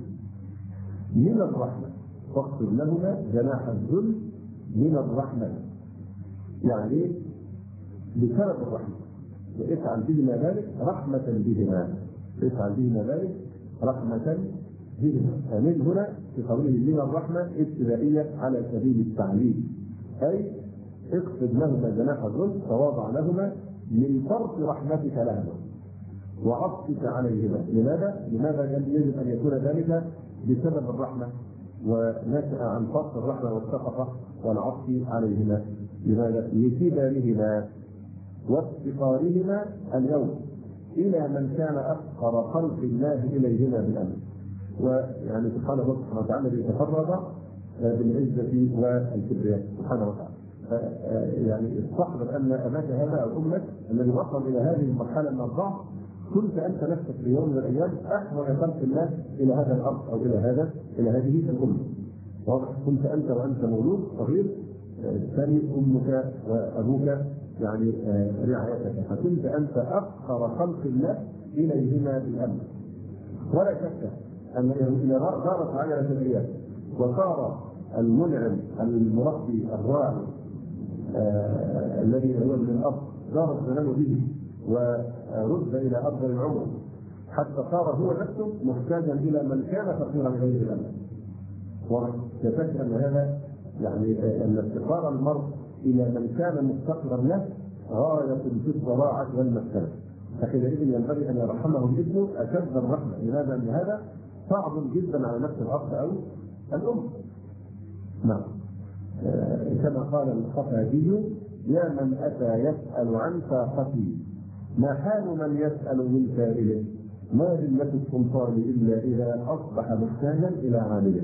من الرحمة واخفض لهما جناح الذل من الرحمة، يعني بسبب الرحمة، وافعل بهما ذلك رحمة بهما، افعل بهما ذلك رحمة بهما. فمن هنا في قوله من الرحمة ابتدائية على سبيل التعليم، أي اقصد لهما جناح الذل تواضع لهما من فرط رحمتك لهما وعطفك عليهما. لماذا؟ لماذا يجب أن يكون ذلك؟ بسبب الرحمة، ونشأ عن فرط الرحمة والشفقة والعطف عليهما. لماذا؟ لكبرهما وافتقارهما اليوم إلى من كان أفقر خلق الله إليهما بالأمر. ويعني سبحانه وتعالى يتفرد بالعزة والكبرياء سبحانه وتعالى. يعني استحضر أن أماك هذا الأمة الذي وصل إلى هذه المرحلة من الضعف كنت أنت نفسك في يوم من الأيام أحوج خلق الله إلى هذا الأرض أو إلى هذا إلى هذه الأمة. واضح؟ كنت أنت وأنت مولود صغير ثاني أمك وأبوك يعني رعايتك، فكنت أنت أفقر خلق الله إليهما بالأمر. ولا شك أن إذا دارت عجلة الأيام وصار المنعم المربي الراعي آه الذي هو من الأرض دار السلام به ورد إلى أرض العمر حتى صار هو نفسه محتاجا إلى من كان فقيرا غير الأمر. ويتذكر أن هذا يعني أن افتقار المرء إلى من كان مفتقرا له غاية في الضراعة والمسكنة، فحينئذ ينبغي أن يرحمه ابنه أشد الرحمة. لماذا؟ أن هذا صعب جدا على نفس الأب أو الأم. نعم. آه كما قال الخفاجي: يا من أتى يسأل عن فاقتي ما حال من يسأل من سائله، ما ذلة السلطان إلا إذا أصبح محتاجا إلى عامله.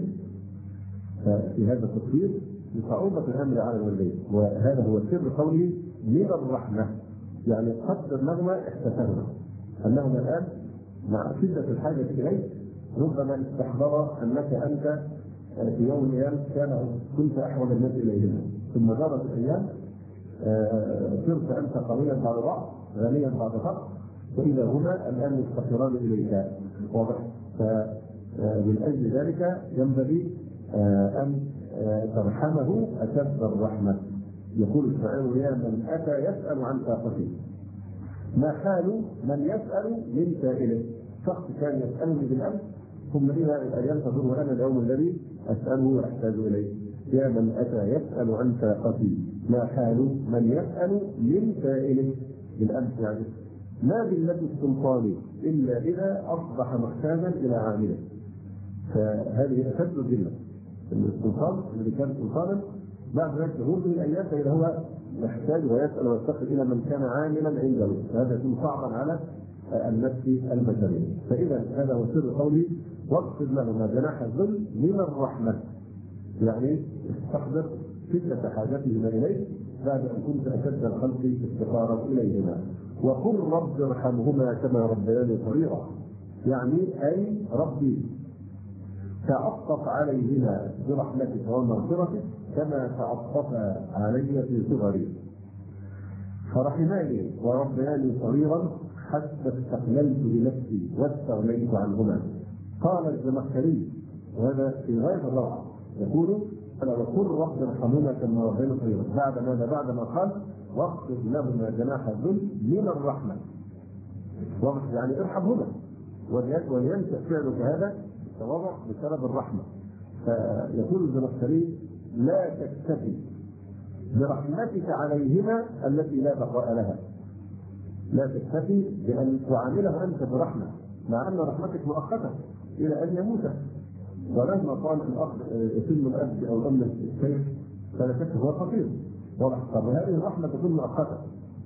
ففي هذا التفسير لصعوبة الأمر على الوالدين، وهذا هو سر قوله من الرحمة، يعني قدر لهما احتسابنا أنهما الآن مع شدة الحاجة إليك ربما استحضر أنك أنت في يوم من الأيام كان كنت أحوج الناس إليهما، ثم دارت الأيام صرت أنت قويا بعد ضعف غنيا بعد فقر، وإذا هما الآن يفتقران إليك. واضح؟ فمن أجل ذلك ينبغي أن ترحمه أشد الرحمة. يقول الشاعر: يا من أتى يسأل عن طاقته ما حال من يسأل من سائله. شخص كان يسألني بالأمس ثم إلى الأيام تدور وأنا اليوم الذي أسأله وأحتاج إليه. يا من أتى يسأل عن طاقتي ما حال من يسأل من سائله. بالأمس يعني ما ذلة السلطان إلا إذا أصبح محتاجا إلى عامله. فهذه أشد الذلة. السلطان الذي كان سلطانا بعد ذلك ظهور من الأيام فإذا هو يحتاج ويسأل ويفتقر إلى من كان عاملا عنده، فهذا يكون صعبا على النفس البشرية. فإذا هذا هو سر قولي: واخفض لهما جناح الذل من الرحمة. يعني استحضر شدة حاجتهما إليك بعد أن كنت أشد الخلق افتقارا إليهما. وقل رب ارحمهما كما ربياني صغيرا. يعني أي ربي تعطف عليهما برحمتك ومغفرتك كما تعطف علي في صغري. فرحماني وربياني صغيرا حتى استقللت بنفسي واستغنيت عنهما. قال الزمخشري وهذا في غاية الروعة يقول: أنا وقل رب ارحمهما كما ربياني صغيرا. بعد ماذا؟ بعد ما قال: واخفض لهما جناح الذل من الرحمة. يعني ارحمهما، ولينشأ فعلك هذا التواضع بسبب الرحمة. فيقول الزمخشري: لا تكتفي برحمتك عليهما التي لا بقاء لها. لا تكتفي بأن تعامله أنت برحمة، مع أن رحمتك مؤقتة إلى أن يموت. ولما قال الأخ يتم الأب أو الأم الشيخ فلا شك هو خطير. طب هذه الرحمة تكون مؤقتة.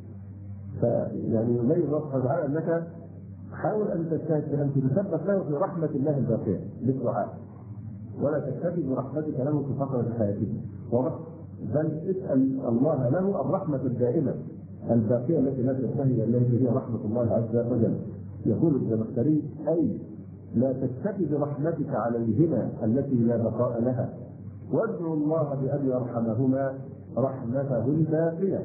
فيعني يبين الله سبحانه وتعالى أنك حاول أن تجتهد أن تتثبت له في رحمة الله الباقية بالدعاء، ولا تكتفي برحمتك له في فترة حياتك. بل اسأل الله له الرحمة الدائمة الباقية التي لا تنتهي التي هي رحمة الله عز وجل. يقول الزمخشري: أي لا تكتفي برحمتك عليهما التي لا بقاء لها، وادعوا الله بأن يرحمهما رحمته الباقية،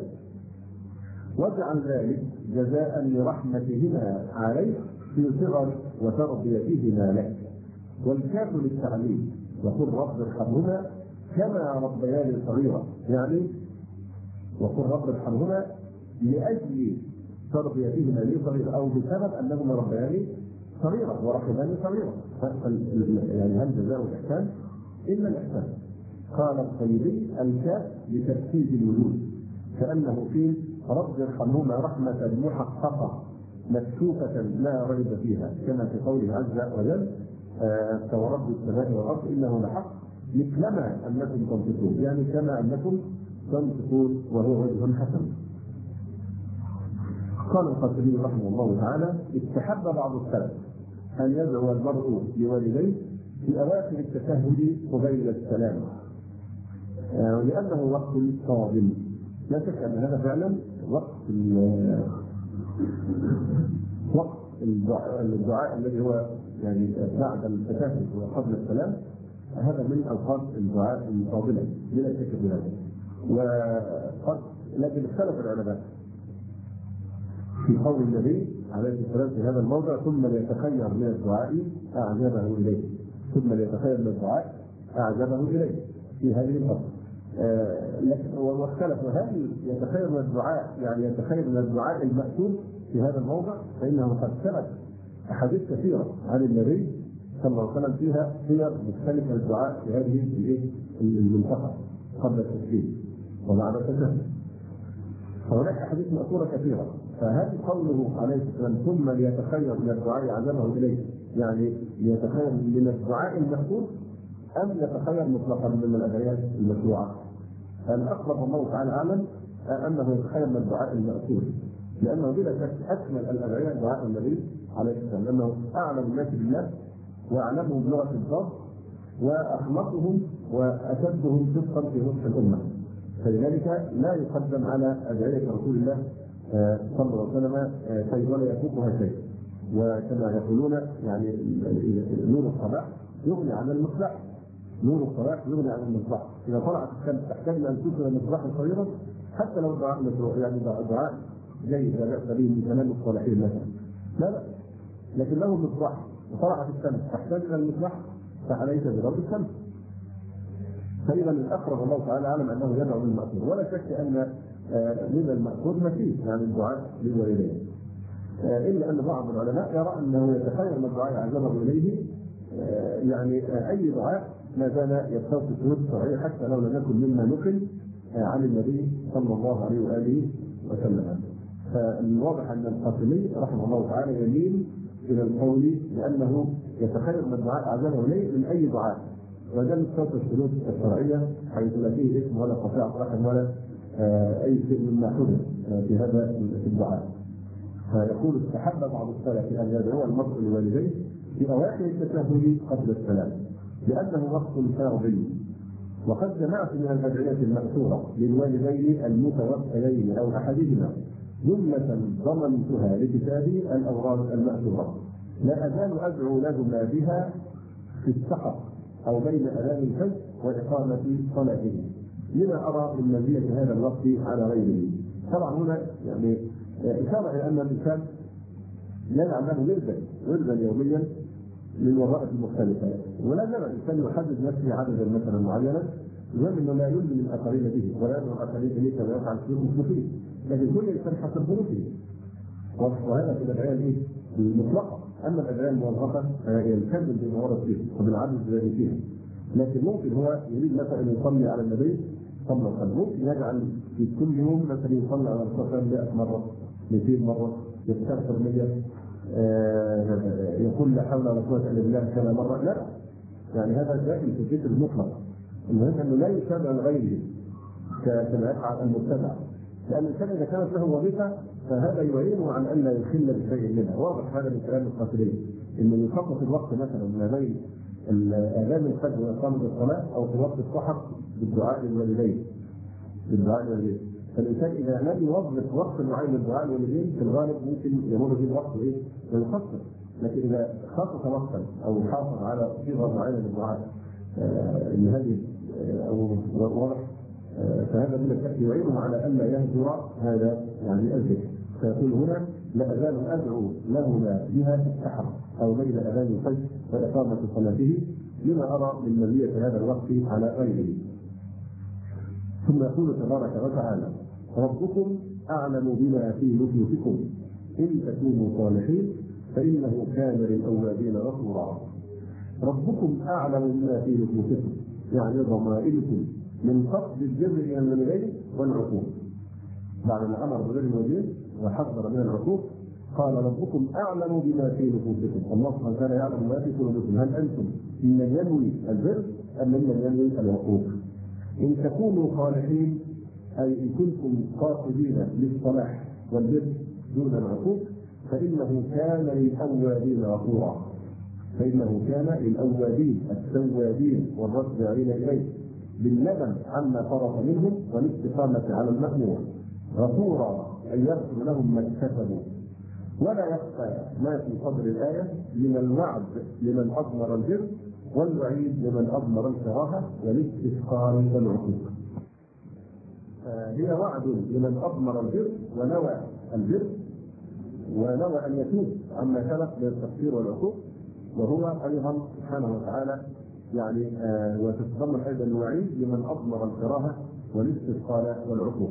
واجعل ذلك جزاء لرحمتهما عليك في صغر وتربيتهما لك. والكاف للتعليم. وقل رب ارحمهما كما ربياني صغيرا. يعني وقل رب ارحمهما لأجل تربيتهما لي صغيرا، أو بسبب أنهما ربياني صغيرا ورحماني صغيرا. يعني هل جزاء الإحسان إلا الإحسان؟ قال الطيبي: الكاف لترتيب الوجود، كأنه في رب ارحمهما رحمة محققة مكشوفة لا ريب فيها، كما في قوله عز وجل: فورب السماء والأرض إنه لحق مثلما أنكم تنطقون. يعني كما أنكم تنطقون، وهو وجه حسن. قال القاسمي رحمه الله تعالى: استحب بعض السلف أن يدعو المرء لوالديه في أواخر التشهد قبيل السلام، لأنه وقت فاضل. لا شك أن هذا فعلا وقت وقت الدعاء, الدعاء الذي هو يعني بعد التشهد وقبل السلام، هذا من أوقات الدعاء الفاضلة بلا شك في هذا. وقد لكن اختلف العلماء في قول النبي عليه الصلاة والسلام في هذا الموضع: ثم ليتخير من الدعاء أعجبه إليه. ثم ليتخير من الدعاء أعجبه إليه في هذه الفترة. آه لكن واختلفوا: هل يتخير من الدعاء يعني يتخير من الدعاء المأثور في هذا الموضع؟ فإنه قد ثبت أحاديث كثيرة عن النبي صلى الله عليه وسلم فيها صيغ مختلفة للدعاء في هذه المنطقة قبل التسليم وبعد التشهد. فهناك أحاديث مأثورة كثيرة. فهذا قوله عليه السلام: ثم ليتخير من الدعاء عزمه إليه، يعني ليتخير من الدعاء المأثور أم يتخير مطلقا من الأدعيات المشروعة؟ الأقرب الله تعالى أعلم أنه يتخير من الدعاء المأثور، لأنه بلا شك أكمل الأدعياء دعاء النبي عليه السلام، لأنه أعلم الناس بالله وأعلمهم بلغة الضبط وأخلصهم وأشدهم صدقا في نصح الأمة. فلذلك لا يقدم على أدعية رسول الله صلى الله عليه وسلم شيء ولا يفوقها شيء. وكما يقولون يعني نور الصباح يغني عن المصباح. نور الصباح يغني عن المصباح. إذا طلعت الشمس تحتاج أن توصل المصباح صغيرا، حتى لو دعاء يعني دعاء جيد لا بأس به من كلام الصالحين مثلا، لا لا، لكن له مصباح وطلع في الشمس تحتاج الى المصباح فعليك بضرب الشمس. فاذا الاقرب الله تعالى اعلم انه يدعو بالمأثور، ولا شك ان من المأثور مسيح يعني الدعاء للوالدين، الا ان بعض العلماء يرى انه يتخير من الدعاء عزمه اليه يعني اي دعاء ما زال يستوفي الشروط الشرعيه حتى لو لم يكن مما نقل عن النبي صلى الله عليه واله وسلم. فالواضح ان القاسمي رحمه الله تعالى يميل الى القول لانه يتخير من الدعاء عزمه اليه من اي دعاء وده مستوفي الشروط الشرعيه حيث لا فيه اسم ولا قطيعه رحم ولا اي شيء مما حدث في هذا الدعاء. فيقول استحب بعض السلف ان يدعو المرء لوالديه في اواخر التشهد قبل السلام لانه وقت فاضي. وقد جمعت من الادعيه الماثوره للوالدين المتوفيين او احدهما جمله ضمنتها لكتابي الاوراد الماثوره، لا ازال ادعو لهما بها في السحر او بين اذان الفجر واقامه صلاته لما ارى من مزيه هذا الوقت على غيره. طبعا هنا يعني اشاره الى ان الانسان يجعل له وردا وردا يوميا للوظائف المختلفه، ولا زال الانسان يحدد نفسه عددا مثلا معينا المهم انه لا يلزم الاخرين به ولا يدعو الاخرين اليه كما يفعل في المسلمين، لكن كل انسان حسب ظروفه. وهذا في الادعيه الايه؟ المطلقه، اما الادعيه الموظفه يلتزم بما ورد فيه وبالعدد الذي فيها. لكن ممكن هو يريد مثلا ان يصلي على النبي صلى الله عليه وسلم، ممكن يجعل في كل يوم مثلا يصلي على الرسول صلى الله عليه وسلم مئة مره مئتين مره يستغفر مية آه يقول لا حول ولا قوه الا بالله كذا مره، لا يعني هذا داخل في الفكر المطلق. المهم انه لا يتبع لغيره كما يفعل المتبع، لان الانسان اذا كانت له وظيفه فهذا يعينه عن ان لا يخل بشيء منها. واضح هذا من كلام القاتلين انه يخصص الوقت مثلا ما بين اذان الفجر واقامه الصلاه او في وقت السحر بالدعاء للوالدين بالدعاء للوالدين. فالانسان اذا لم يوظف وقت معين للدعاء للوالدين في الغالب ممكن يمر به الوقت ايه ويخصص، لكن اذا خصص وقتا او حافظ على صيغه معينه للدعاء ان هذه او واضح فهذا من الشك يعينه على ان لا يهجر هذا يعني الذكر. فيقول هنا لا ازال ادعو لهما بها في السحر او بين اذان الفجر واقامه صلاته لما ارى من مزيه هذا الوقت على غيره. ثم يقول تبارك وتعالى ربكم اعلم بما في نفوسكم ان تكونوا صالحين فانه كان للاوابين غفورا. ربكم اعلم بما في نفوسكم يعني ضمائركم من قصد البر الى الوالدين والعقوق. بعد ما امر ببر الوالدين وحذر من العقوق قال ربكم اعلم بما في نفوسكم. الله سبحانه وتعالى يعلم ما في قلوبكم، هل انتم ممن ينوي البر ام ممن ينوي العقوق؟ ان تكونوا صالحين اي ان كنتم قاصدين للصلاح والبر دون العقوق فانه كان للاوابين غفورا. فانه كان للاوابين التوابين والراجعين اليه بالندم عما فرط منهم والاستقامه على المامور غفورا ان يغفر لهم ما اكتسبوا. ولا يخفى ما في صدر الايه من الوعد لمن اضمر البر والوعيد لمن اضمر الكراهه والاستثقال والعقوق. هي وعد لمن اضمر البر ونوى البر ونوى ان يتوب عما سلف من التقصير والعقوق، وهو ايضا سبحانه وتعالى يعني آه وتتضمن ايضا الوعيد لمن اضمر الكراهه والاستثقال والعقوق.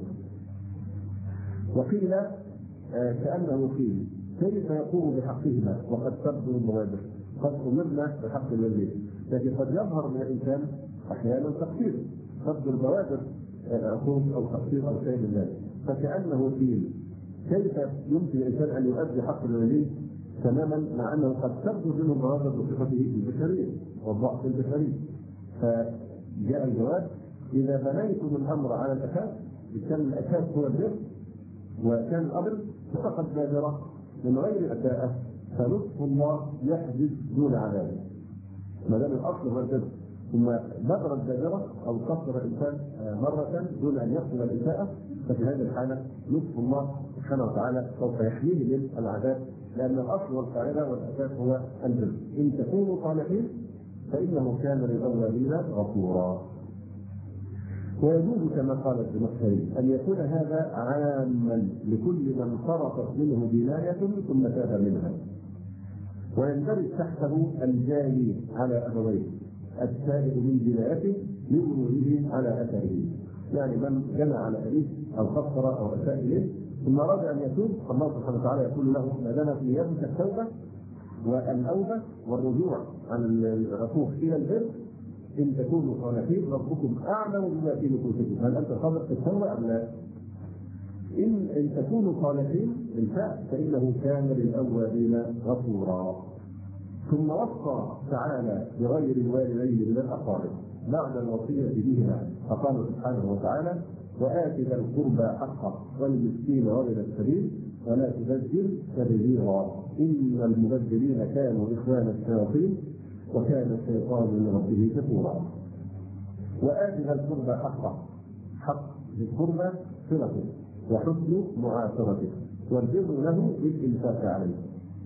وقيل آه كانه قيل كيف يقوم بحقهما وقد تبدو البوادر؟ قد امرنا بحق الوالدين، لكن قد يظهر من الانسان احيانا تقصير، تبدو البوادر عقوق او تقصير او شيء من ذلك. فكانه قيل كيف يمكن الانسان ان يؤدي حق الوالدين تماما مع انه قد تبدو منه بوادر بصفته البشريه والضعف البشري. فجاء الجواب اذا بنيتم الامر على الاساس كان الاساس هو البر وكان الامر فقط بادره من غير اساءه فلطف الله يحدث دون عذابه. ما دام الاصل هو البر ثم بدر البادره او قصر الانسان مره دون ان يقصد الاساءه ففي هذه الحاله لطف الله سبحانه وتعالى سوف يحميه من العذاب، لان الاصل والقاعده والاساس هو البر. ان تكونوا صالحين فانه كان للاولين غفورا. ويجوز كما قال الزمخشري أن يكون هذا عاما لكل من فرطت منه جناية ثم تاب منها، ويندرج تحته الجاني على أبويه التائب من جنايته لوجوده على أثره، يعني من جنى على أبيه أو كفر أو أساء إليه ثم أراد أن يتوب، الله سبحانه وتعالى يقول له ما دام في يدك التوبة والأوبة والرجوع عن العقوق إلى البر إن تكونوا صالحين ربكم أعلم بما في نفوسكم، هل أنت صادق في التوبة أم لا؟ إن إن تكونوا صالحين بالفعل فإنه كان للأوابين غفورا. ثم وصى تعالى بغير الوالدين من الأقارب بعد الوصية بهما، فقال سبحانه وتعالى وآت ذا القربى حقه والمسكين وابن السبيل ولا تبذر تبذيرا إن المبذرين كانوا إخوان الشياطين وكان الشيطان لربه كفورا. وآت ذا القربى حقه، حق للقربى صلته وحسن معاشرته والبر له بالإنفاق عليه.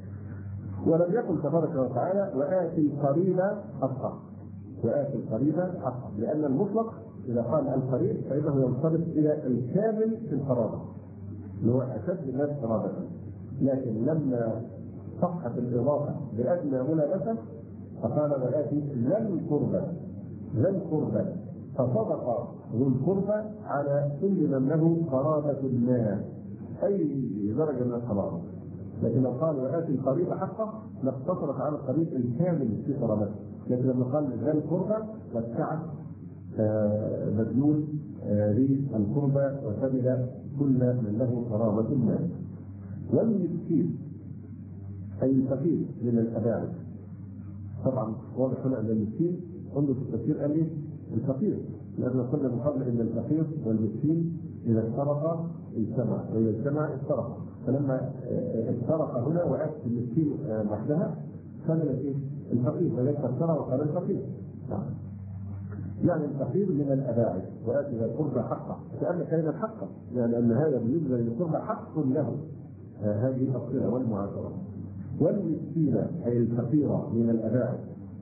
ولم يقل تبارك وتعالى وآت القريب حقه، وآت القريب حقه، لأن المطلق إذا قال القريب فإنه ينصرف إلى الكامل في القرابة اللي هو أشد الناس قرابة، لكن لما صحت الإضافة بأدنى ملابسة فقال وآت ذا القربى، ذا القربى، فصدق ذو القربى على كل من له قرابة ما أي درجة من القرابة. لكن لو قال وآت القريب حقه لاقتصرت على القريب الكامل في قرابته، لكن لما قال ذا القربى وسعت مدلول للقربى وشمل كل من له قرابة ما. والمسكين أي الفقير من الأباعد، طبعا واضح هنا أن المسكين عنده في التفسير قال لي الفقير، لأن قلنا من قبل أن الفقير والمسكين إذا افترقا اجتمع وإذا اجتمع افترقا، فلما افترق هنا وأتى المسكين وحدها فمن إيه؟ الفقير، فلذلك فسره وقال الفقير. يعني الفقير من الأباعد وآتي ذا القربى حقه، كأن كلمة حقه يعني أن هذا بالنسبة للقربى حق له هذه الصلة والمعاشرة. والمسكين أي الفقيرة من الأباعد،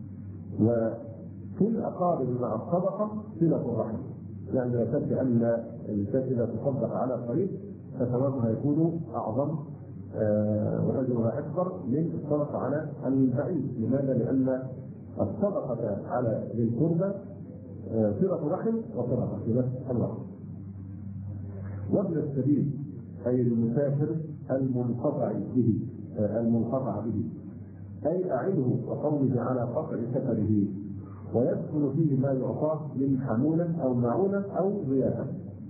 وكل أقارب مع الصدقة صلة الرحم، يعني لا شك أن الإنسان إذا تصدق على قريب فثوابها يكون أعظم وأجرها أكبر من الصدقة على البعيد. لماذا؟ لأن الصدقة على ذي القربى صلة رحم وصدقة في نفس الوقت. وابن السبيل أي المسافر المنقطع به، المنقطع به أي أعينه وقومه على قطع سفره ويدخل فيه ما يعطاه من حمولة أو معونة أو ضيافة.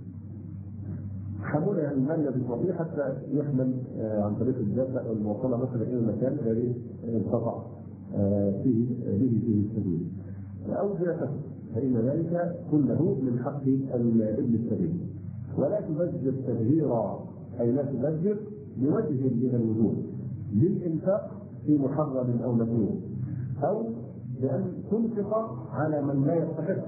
حمولة يعني المال الذي يستطيع حتى يحمل عن طريق الجبل أو الموصلة مثلا إلى المكان الذي انقطع فيه به فيه السبيل أو ضيافته، فإن ذلك كله من حق ابن السبيل. ولا تبذر تبذيرا أي لا تبذر بوجه من الوجوه بالإنفاق في محرم أو مكروه، أو بأن تنفق على من لا يستحق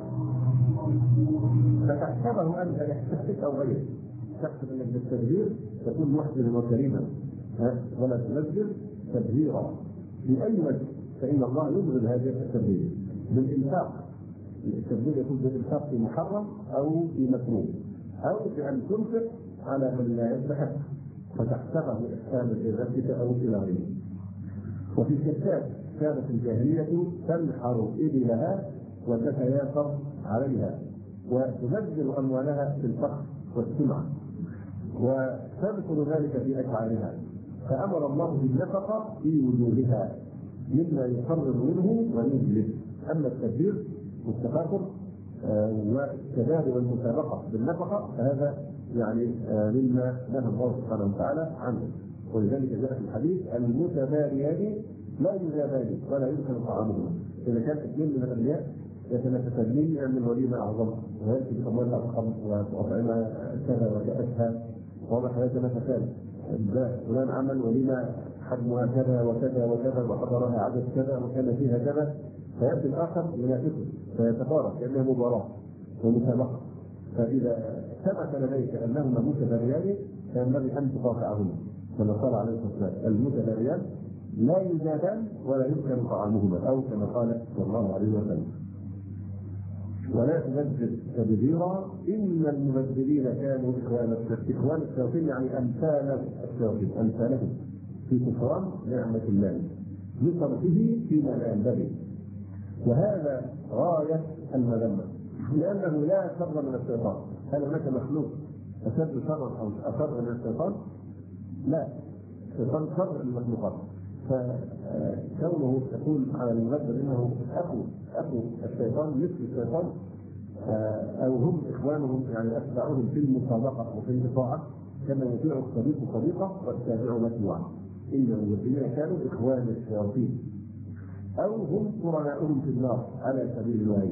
فتحسبه أنت يستحق أو غيره، تحسب أنك بالتبذير تكون محسنا وكريما، ولا تبذر تبذيرا في أي وجه، فإن الله يبغض هذا التبذير بالإنفاق. التبذير يكون بالإنفاق في محرم أو في مكروه، أو بأن تنفق على من لا يستحق فتحسبه إحسانا لنفسك أو إلى غيره. وفي الكتاب كانت الجاهلية تنحر إبلها وتتياسر عليها وتبذل أموالها في الفخر والسمعة وتذكر ذلك في أشعارها، فأمر الله بالنفقة في وجوهها مما يقرر منه ويجلب. أما التبذير والتفاخر والتبادل والمسابقة بالنفقة فهذا يعني مما نهى الله سبحانه وتعالى عنه. ولذلك جاء في الحديث المتباريان لا يجابان ولا يمكن طعامهما. إذا كان اثنين من الأنبياء يتنافسان من وليمة أعظم ويأتي بأموال أضخم وأطعمة كذا وكأسها واضح يتنافسان، فلان عمل وليمة حجمها كذا وكذا وكذا وحضرها عدد كذا وكان فيها كذا، فيأتي الآخر ينافسه فيتفارق كأنها مباراة ومسابقة. فإذا ثبت لديك أنهما متباريان فينبغي أن تقاطعهما كما قال عليه الصلاة والسلام المتباريان لا يجابان ولا يمكن طعامهما، أو كما قال صلى الله عليه وسلم. ولا تبذر تبذيرا إن المبذرين كانوا إخوان إخوان الشياطين، يعني أمثال الشياطين أمثالهم في كفران نعمة الله بصرفه فيما لا ينبغي. وهذا غاية المذمة، لأنه لا شر من الشيطان. هل هناك مخلوق أشد شرا أو أشر من الشيطان؟ لا، الشيطان شر المخلوقات. فكونه يقول على المبذر انه اخو اخو الشيطان مثل الشيطان او هم اخوانهم، يعني اتباعهم في المسابقه وفي الطاعه، كما يطيع الصديق صديقه والتابع متبوعا. ان المبذرين كانوا اخوان الشياطين او هم قرناؤهم في النار على سبيل الوعيد.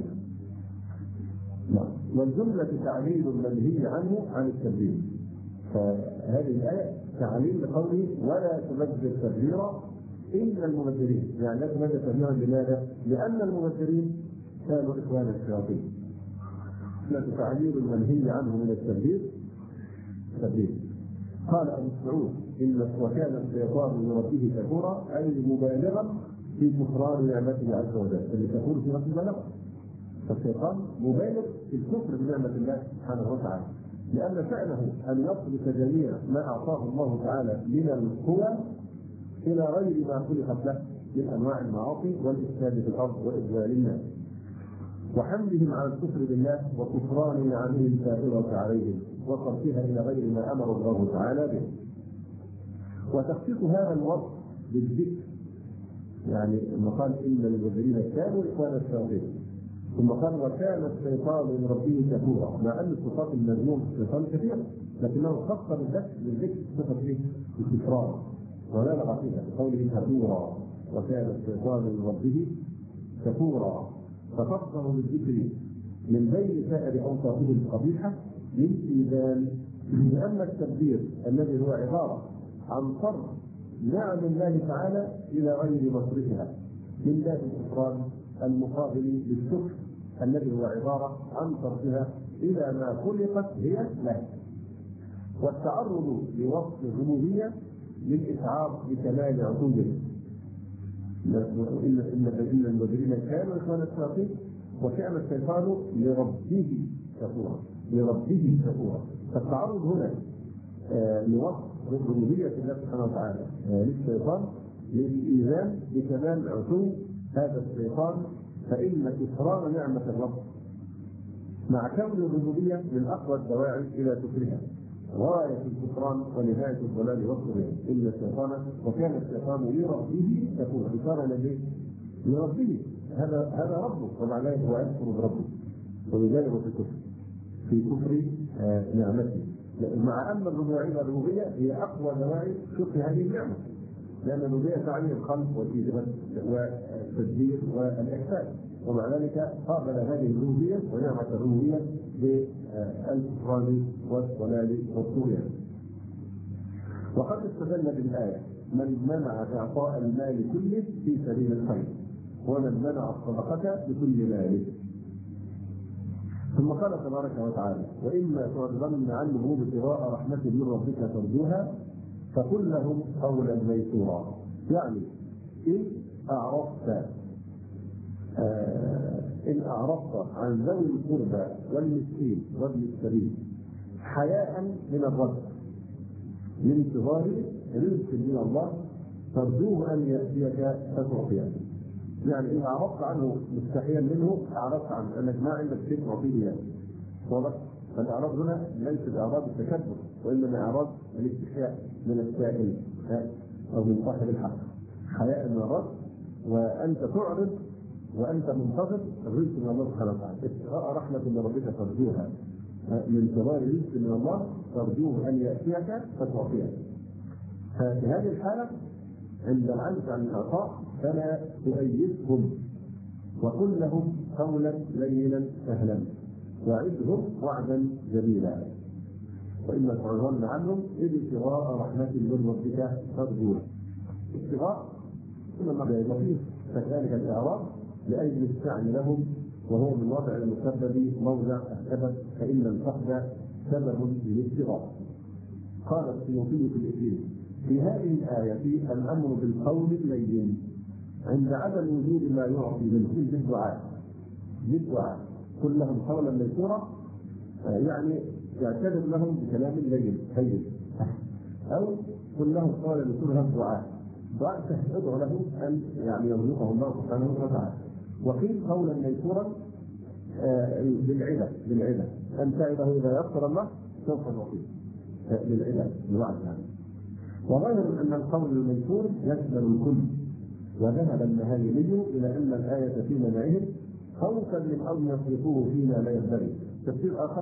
والجمله تعليل المنهي عنه عن التبذير. فهذه الايه تعليل لقوله ولا تبذر تبذيرا إن المبذرين، يعني لا تبذر تبذيرا. لماذا؟ لأن المبذرين كانوا إخوان الشياطين. تعليل المنهي عنه من التبذير تبذير. قال أبو مسعود إن وكان الشيطان لربه كفورا، أي مبالغا في كفران نعمته عز وجل، اللي تقول في نفس المبالغة. فالشيطان مبالغ في الكفر بنعمة الله سبحانه وتعالى، لأن شأنه أن يصرف جميع ما أعطاه الله تعالى من القوى إلى غير ما خلقت له من أنواع المعاصي والإفساد في الأرض وإضلال الناس، وحملهم على الكفر بالله وكفران نعمه الفائرة عليهم وصرفها إلى غير ما أمر الله تعالى به. وتخصيص هذا الوصف بالذكر، يعني لما قال إن المبذرين كانوا إخوان الشياطين، ثم قال وكان الشيطان من ربه كفورا، مع ان الصفات المذمومه في الشيطان كثيره، لكنه خص بالذكر بالذكر صفه ايه؟ الكفران، وبالغ فيها بقوله كفورا وكان الشيطان من ربه كفورا، فخصه بالذكر من بين سائر اوصافه القبيحه للإيذان. لان التبذير الذي هو عباره عن صرف نعم الله تعالى الى غير مصرفها من باب الكفران المقابل للشكر الذي هو عبارة عن صرفها إلى ما خلقت هي له. والتعرض لوصف الربوبية للإشعار بكمال عقوبته. إن المبذرين كانوا إخوان الشياطين وكان الشيطان لربه كفورا لربه كفورا. فالتعرض هنا لوصف ربوبية الله سبحانه وتعالى للشيطان للإيذان بكمال عقوبة هذا الشيطان، فإن كفران نعمة الرب مع كون الربوبية من أقوى الدواعي إلى كفرها، غاية الكفران ونهاية الضلال والطغيان. إن الشيطان وكان الشيطان لربه كفورا، إشارة إلى لربه، هذا هذا ربه، ومع ذلك هو يكفر بربه ولذلك في الكفر في كفر آه نعمته، مع أن الربوبية هي أقوى دواعي شكر هذه النعمة، لأن الربوبية تعني الخلق والتدبير والإحسان، ومع ذلك قابل هذه الربوبية ونعمة الربوبية بالكفران والضلال والطغيان. وقد استدل بالآية من منع إعطاء المال كله في سبيل الخير، ومن منع الصدقة بكل ماله. ثم قال تبارك وتعالى وإما تعرضن عنه ابتغاء رحمة من ربك ترجوها فقل لهم قولا ميسورا. يعني إن أعرضت آه إن أعرضت عن ذوي القربى والمسكين وابن السبيل حياء من الرزق لانتظار رزق من الله ترجوه أن يأتيك فتعطيه. يعني إن أعرضت عنه مستحيا منه أعرضت عنه أنك ما عندك شيء تعطيه يعني. واضح؟ فالإعراض هنا ليس إعراض التكبر، وإنما إعراض الاستحياء من السائل أو من صاحب الحق، حياء من الرزق، وأنت تعرض وأنت منتظر الرزق من الله سبحانه وتعالى. ابتغاء رحمة من ربك ترجوها، من انتظار رزق من الله ترجوه أن يأتيك فتعطيه. ففي هذه الحالة عند العجز عن العطاء فلا تؤيدهم وقل لهم قولا لينا سهلا وعدهم وعدا جميلا. وإما تعرضن عنهم إذ ابتغاء رحمة من ربك ترجوه. ابتغاء ثم لطيف كذلك الإعراض لأجل السعي لهم، وهو من وضع المسبب موضع السبب، فإن الفقد سبب للابتغاء. قال السيوطي في الإكليل في هذه الآية الأمر بالقول اللين عند عدم وجود ما يعطي منه بالدعاء بالدعاء قل لهم قولا ميسورا يعني يعتذر لهم بكلام لين هين، او قل لهم قولا ميسورا لهم دعاء دعاء ادعو له ان يعني يرزقه الله سبحانه وتعالى. وقيل قولا ميسورا للعباد للعباد ان تعبه اذا يسر الله سوف نعطيه للعباد بوعد هذا. وغير ان القول الميسور يشمل الكل، وذهب النهايلي الى ان الايه في منعهم خوفا من ان يصرفوه فيما لا ينبغي. تفسير اخر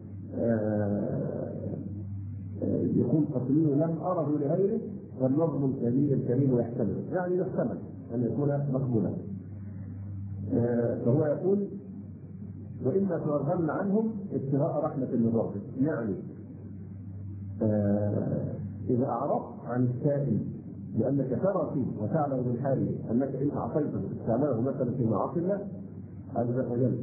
يكون قتلوه لم اره لغيره والنظم الكريم الكريم يحتمل، يعني يحتمل ان يكون مقبولا. فهو يقول وإما ترغبن عنهم ابتغاء رحمة من ربك، يعني إذا أعرضت عن السائل لأنك ترى فيه وتعلم من حاله أنك إن أعطيته استعماله مثلا في معاصي الله عز وجل،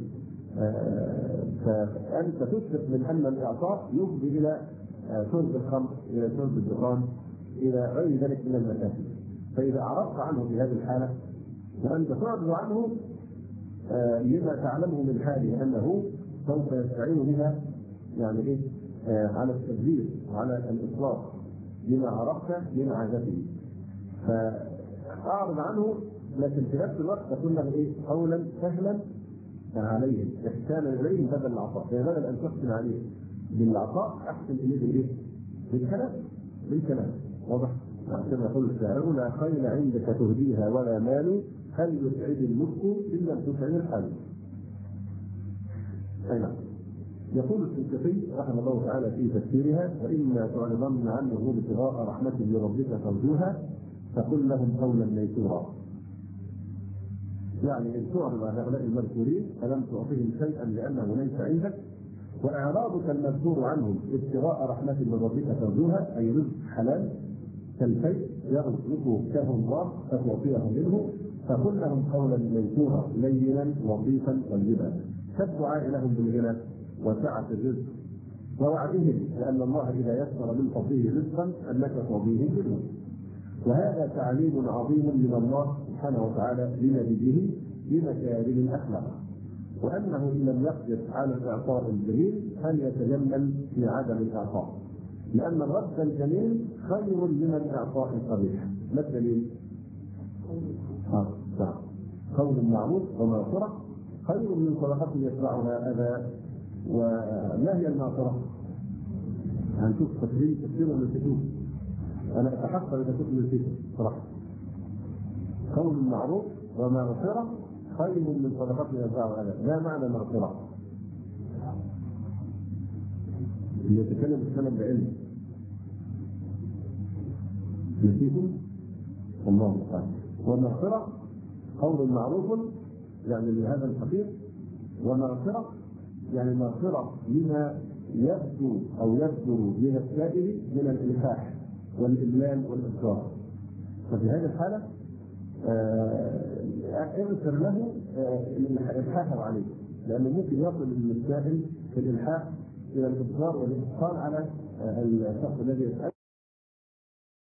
فأنت تشفق من أن الإعطاء يفضي إلى شرب الخمر، إلى شرب الدخان، إلى غير ذلك من المكاسب. فإذا أعرضت عنه في هذه الحالة وأنت تعرض عنه لما تعلمه من حاله أنه سوف يستعين بها يعني إيه على التدبير وعلى الإطلاق لما عرفت من عادته، فأعرض عنه لكن في نفس الوقت تكون له إيه قولا سهلا عليهم إحسانا إليهم بدل العطاء، يعني بدل أن تحسن عليه بالعطاء أحسن إليه بالإيه؟ بالكلام بالكلام واضح؟ كما يقول الشاعر لا خيل عندك تهديها ولا مال هل يسعد المسك إلا أن تسعد الحال. أي نعم. يقول السنكسي رحمه الله تعالى في تفسيرها وإما تعرضن عنه ابتغاء رحمة من ربك ترجوها فقل لهم قولا ميسورا. يعني إن تعرض عن هؤلاء المذكورين فلم تعطهم شيئا لأنه ليس عندك، وإعراضك المذكور عنهم ابتغاء رحمة من ربك ترجوها أي رزق حلال كالفيء يرزقه الله فتعطيه منه، فقل لهم قولا ميسورا لينا لطيفا طيبا كالدعاء لهم بالغنى وسعة الرزق ووعدهم لأن الله إذا يسر من فضله رزقا أنك تعطيه منه. وهذا تعليم عظيم من الله سبحانه وتعالى لنبيه بمكارم الأخلاق، وأنه إن لم يقدر على الإعطاء الجميل فليتجمل في عدم الإعطاء، لأن الرد الجميل خير من الإعطاء القبيح. ما الدليل؟ آه. نعم. قول معروف ومغفرة خير من صدقة يتبعها أذى. وما هي المغفرة؟ هنشوف تفسير تفسير من الكتب. أنا أتحقق إذا كنت من الكتب صراحة. قول معروف ومغفرة خير من صدقة يتبعها أذى. ما معنى المغفرة؟ يتكلم الكلام بعلم. نسيتم؟ الله تعالى. والمغفرة قول معروف يعني لهذا الفقير، ومغفرة يعني مغفرة لما يبدو أو يبدو من السائل من الإلحاح والإذلال والإنكار. ففي هذه الحالة اغفر له الإلحاح عليه، لأنه ممكن يصل السائل في الإلحاح إلى الإنكار والإنكار على الشخص الذي يسأل